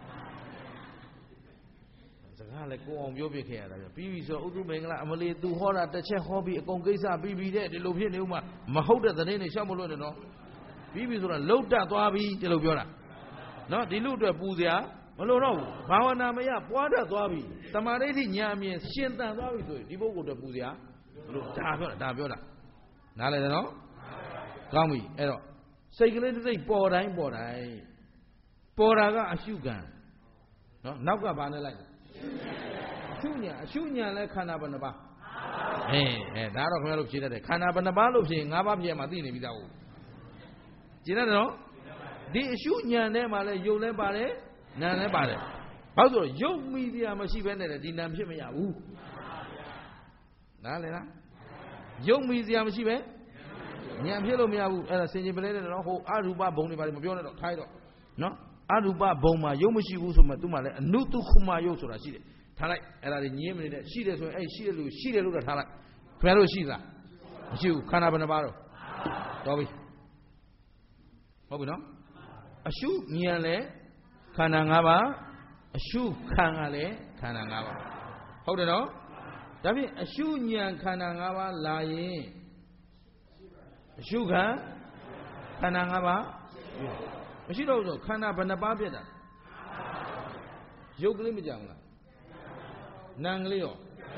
စကားလည်းကိုအောင်ပြောပြခဲ့ရတာဗျပြီးပြီဆိုတော့ဥဒ္ဓမင်္ဂလာအမလီသူဟောတာတစ်ချက်ဟောပြီးအကုန်ကိစ္စပြီးပြီတဲ့ဒီလိုဖြစ်နေဦးမှာမဟုတ်တဲ့သတင်းတွေရှောက်မလို့နဲ့နော်ပြီးပြီဆိုတော့လှုပ်တက်သွားပြီဒီလိုပြောတာနော်ဒီလူအတွက်ပူစရာမလိုတော့ဘူးဘာဝနာမရပွားတတ်သွားပြီတမာရိဋ္ဌိညာအမြင်ရှင်သန်သွားပြီဆိုရင်ဒီပုဂ္ဂိုလ်အတွက်ပူစရာမလိုဒါပြောတာဒါပြောတာနားလည်တယ်နော်ကောင်းပြီအဲ့တော့စိတ်ကလေးတစ်စိတ်ပေါ်တိုင်းပေါ်တိုင်းပေါ်တာကအရှုခံနော်နောက်ကဘာနဲ့လိုက်အရှုညာအရှုညာလဲခန္ဓာဘယ်နှပါးအဲအဲဒါတော့ခင်ဗျားတို့ဖြေတတ်တယ်ခန္ဓာဘယ်နှပါးလို့ဖြေငါးပါးဖြေမှသိနေပြီသားဟုတ်ကျင်တယ်နော်ဒီအရှုညာထဲမှာလဲယုတ်လဲပါတယ်နာမ်လဲပါတယ်ဘာလို့ဆိုတော့ယုတ်မိစရာမရှိဘဲနဲ့ဒီနာမ်ဖြစ်မရဘူးနားလည်လားယုတ်မိစရာမရှိပဲဉာဏ်ဖြစ်လို့မရဘူးအဲ့ဒါစင်ကြီးပလဲတဲ့နော်ဟိုအရူပဘုံတွေပါမပြောနဲ့တော့ထားရတော့နော်အရူပဘုံမှာယုတ်မရှိဘူးဆိုမှသူ့မှာလဲအနုတုခုမယုတ်ဆိုတာရှိတယ်ထားလိုက်အဲ့ဒါတွေညင်းမနေတဲ့ရှိတယ်ဆိုရင်အဲ့ရှိတယ်လို့ရှိတယ်လို့တော့ထားလိုက်ခင်ဗျားတို့ရှိလားမရှိဘူးခန္ဓာဘယ်နှပါတော့တော်ပြီဟုတ်ပြီနော်အရှုဉာဏ်လဲခန္ဓာ၅ပါးအရှုခံကလည်းခန္ဓာ၅ပါးဟုတ်တယ်နော်ဒါဖြင့်အရှုဉာဏ်ခန္ဓာ၅ပါးလာရင်အရှုခံခန္ဓာ၅ပါးမရှိတော့ဘူးဆိုခန္ဓာဘယ်နှပါးပြတ်တာရုပ်ကလေးမကြောင်လားနာမ်ကလေးရော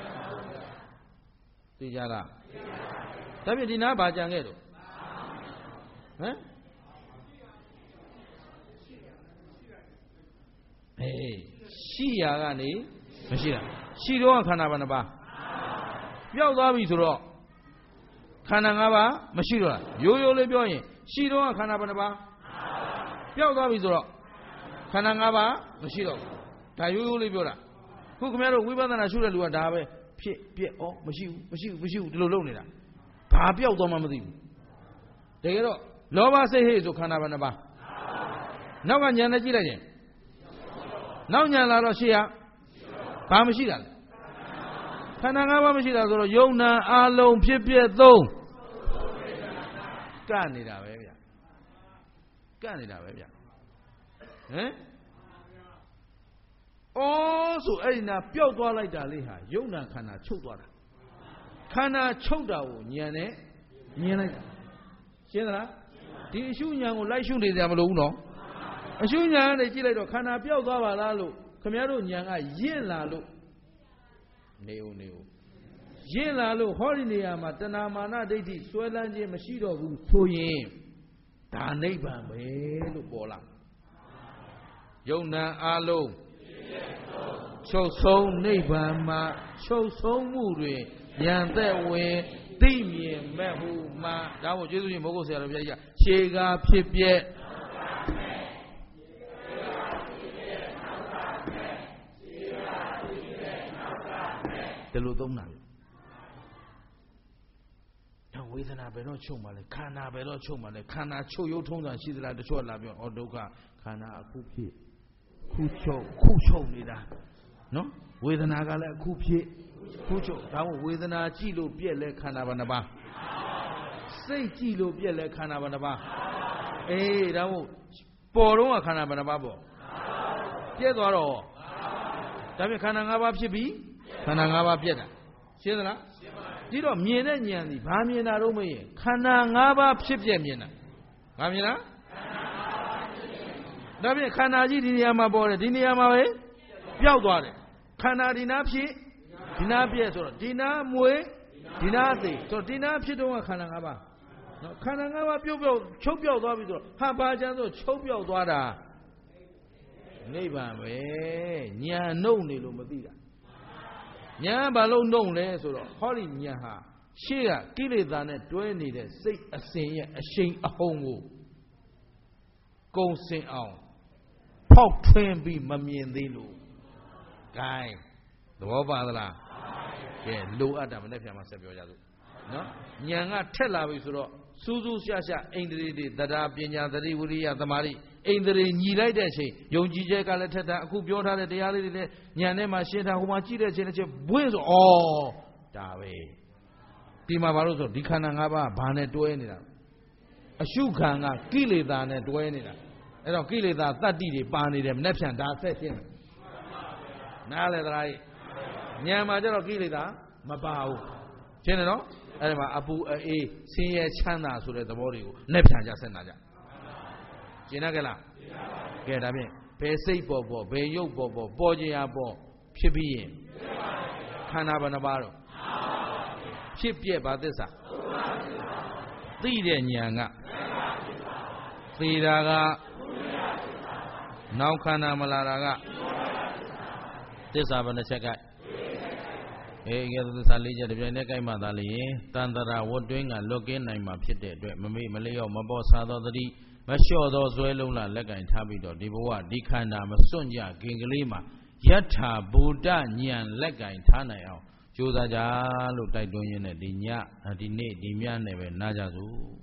သိကြလားဒါဖြင့်ဒီနားဘာကြံခဲ့တော့ဟမ်အေးရှိရာကနေမရှိတာရှိတော့ခန္ဓာဘယ်နှပါးပျောက်သွားပြီဆိုတော့ခန္ဓာ၅ပါးမရှိတော့လားရိုးရိုးလေးပြောရင်ရှိတော့ခန္ဓာဘယ်နှပါးပျောက်သွားပြီဆိုတော့ခန္ဓာ၅ပါးမရှိတော့ဘူးဒါရိုးရိုးလေးပြောတာခုခင်ဗျားတို့ဝိပဿနာရှုတဲ့လူကဒါပဲဖြစ်ပြက်ဩမရှိဘူးမရှိဘူးမရှိဘူးဒီလိုလုပ်နေတာဘာပျောက်သွားမှမသိဘူးတကယ်တော့လောဘစိတ်ဟိတ်ဆိုခန္ဓာဘယ်နှပါးနောက်ကညာနဲ့ကြည့်လိုက်ရင်နောက်ညာလာတော့ရှိရဘာမရှိတာလဲခန္ဓာ၅ပါးမရှိတာဆိုတော့ယုံနာအာလုံးဖြစ်ပြက်သုံးကန့်နေတာပဲဗျကန့်နေတာပဲဗျဟမ်အော်ဆိုအဲ့ဒီနာပျောက်သွားလိုက်တာလေးဟာယုံနာခန္ဓာချုပ်သွားတာခန္ဓာချုပ်တာကိုဉာဏ်နဲ့မြင်လိုက်တာရှင်းသလားဒီအရှုဉာဏ်ကိုလိုက်ရှုနေကြမလို့ဘူးနော်အရှုဉာဏ်နဲ့ကြည့်လိုက်တော့ခန္ဓာပျောက်သွားပါလားလို့ခမည်းတော်ဉာဏ်ကရင့်လာလို့နေဦးနေဦးရင့်လာလို့ဟောဒီနေရာမှာတဏမာနဒိဋ္ဌိစွဲလန်းခြင်းမရှိတော့ဘူးဆိုရင်ဒါနိဗ္ဗာန်ပဲလို့ပေါ်လာယုံနာအလုံးချုပ်ဆုံးနိဗ္ဗာန်မှာချုပ်ဆုံးမှုတွင်ဉာဏ်သက်ဝင်သိမြင်မဲ့ဟုမှာဒါမို့ကျေးဇူးရှင်မိုးကုတ်ဆရာတော်ဘုရားကြီးကရှေးကားဖြစ်ပြက်ဒီလိုသုံးတာတော့ဝေဒနာဘယ်တော့ချုပ်မှလဲခန္ဓာဘယ်တော့ချုပ်မှလဲခန္ဓာချုပ်ရုပ်ထုံးတာရှိသလားတချို့လာပြောဩဒုက္ခခန္ဓာအခုဖြစ်ခုချုပ်ခုချုပ်နေတာနော်ဝေဒနာကလည်းအခုဖြစ်ခုချုပ်ဒါမို့ဝေဒနာကြည့်လို့ပြက်လဲခန္ဓာဘာနှပါစိတ်ကြည့်လို့ပြက်လဲခန္ဓာဘာနှပါအေးဒါမို့ပေါ်တော့ခန္ဓာဘာနှပါပေါ့ပြက်သွားတော့ဒါပြင်ခန္ဓာ၅ပါးဖြစ်ပြီးခန္ဓာ၅ပါးပြက်တာရှင်းသလားဒီတော့မြင်တဲ့ဉာဏ်ဒီဘာမြင်တာတော့မရင်ခန္ဓာ၅ပါးဖြစ်ပြက်မြင်တာဘာမြင်လားဒါပြင်ခန္ဓာကြီးဒီနေရာမှာပေါ်တယ်ဒီနေရာမှာပဲပျောက်သွားတယ်ခန္ဓာဒီနာဖြစ်ဒီနာပြက်ဆိုတော့ဒီနာမွေဒီနာသိဆိုတော့ဒီနာဖြစ်တော့ခန္ဓာ၅ပါးနော်ခန္ဓာ၅ပါးပြုတ်ပြုတ်ချုပ်ပြောက်သွားပြီဆိုတော့ဟာဘာချမ်းဆိုချုပ်ပြောက်သွားတာနိဗ္ဗာန်ပဲညာနှုတ်နေလို့မသိတာညာဘာလို့နှုတ်လဲဆိုတော့ဟောဒီညာဟာရှေ့ကကိလေသာနဲ့တွဲနေတဲ့စိတ်အစဉ်ရဲ့အရှိန်အဟုန်ကိုကုံစင်အောင်ဖောက်ထွင်းပြီးမမြင်သေးလို့ gain သဘောပါသလားကဲလိုအပ်တာမနေ့ပြန်မှဆက်ပြောကြစို့နော်ဉာဏ်ကထက်လာပြီဆိုတော့စူးစူးရှာရှာအိန္ဒြေတွေတရားပညာသတိဝိရိယသမာဓိအိန္ဒြေညီလိုက်တဲ့အချိန်ယုံကြည်ချက်ကလည်းထက်တာအခုပြောထားတဲ့တရားလေးတွေလည်းဉာဏ်ထဲမှာရှင်းတာဟိုမှာကြည့်တဲ့အချိန်တစ်ချက်ဘွင်းဆိုဩဒါပဲဒီမှာဘာလို့ဆိုဒီခန္ဓာ၅ပါးဘာနဲ့တွဲနေတာအရှုခံကကိလေသာနဲ့တွဲနေတာအဲ့တော့ကိလေသာတတ္တိတွေပါနေတယ်မနေ့ပြန်ဒါဆက်ရှင်းတယ်နားလေသလားဉာဏ်မှာကျတော့ကိလေသာမပါဘူးရှင်းတယ်နော်အဲ့ဒီမှာအပူအေးဆင်းရဲချမ်းသာဆိုတဲ့သဘောတွေကိုလက်ဖြန်ကြဆက်နာကြရှင်းရကြလားကဲဒါဖြင့်ဘယ်စိတ်ပေါ်ပေါ်ဘယ်ရုပ်ပေါ်ပေါ်ပေါ်ကြရပေါ်ဖြစ်ပြီးရင်ခန္ဓာဘယ်နှပါတော့ဖြစ်ပြက်ပါသစ္စာသိတဲ့ဉာဏ်ကသိတာကနောက်ခန္ဓာမလာတာကသစ္စာဘယ်နှချက်ကအေးကဲသစ္စာလေးချက်တပြိုင်တည်းကြိုက်မှသာလေတန်တရာဝတ်တွင်းကလွတ်ကင်းနိုင်မှာဖြစ်တဲ့အတွက်မမေ့မလျော့မပေါ်စားသောသတိမလျှော့သောဇွဲလုံးလာလက်ကင်ထားပြီးတော့ဒီဘဝဒီခန္ဓာမစွန့်ကြခင်ကလေးမှာယထာဘူတဉာဏ်လက်ကင်ထားနိုင်အောင်ကြိုးစားကြလို့တိုက်တွန်းရင်းနဲ့ဒီညဒီနေ့ဒီညနဲ့ပဲနားကြစို့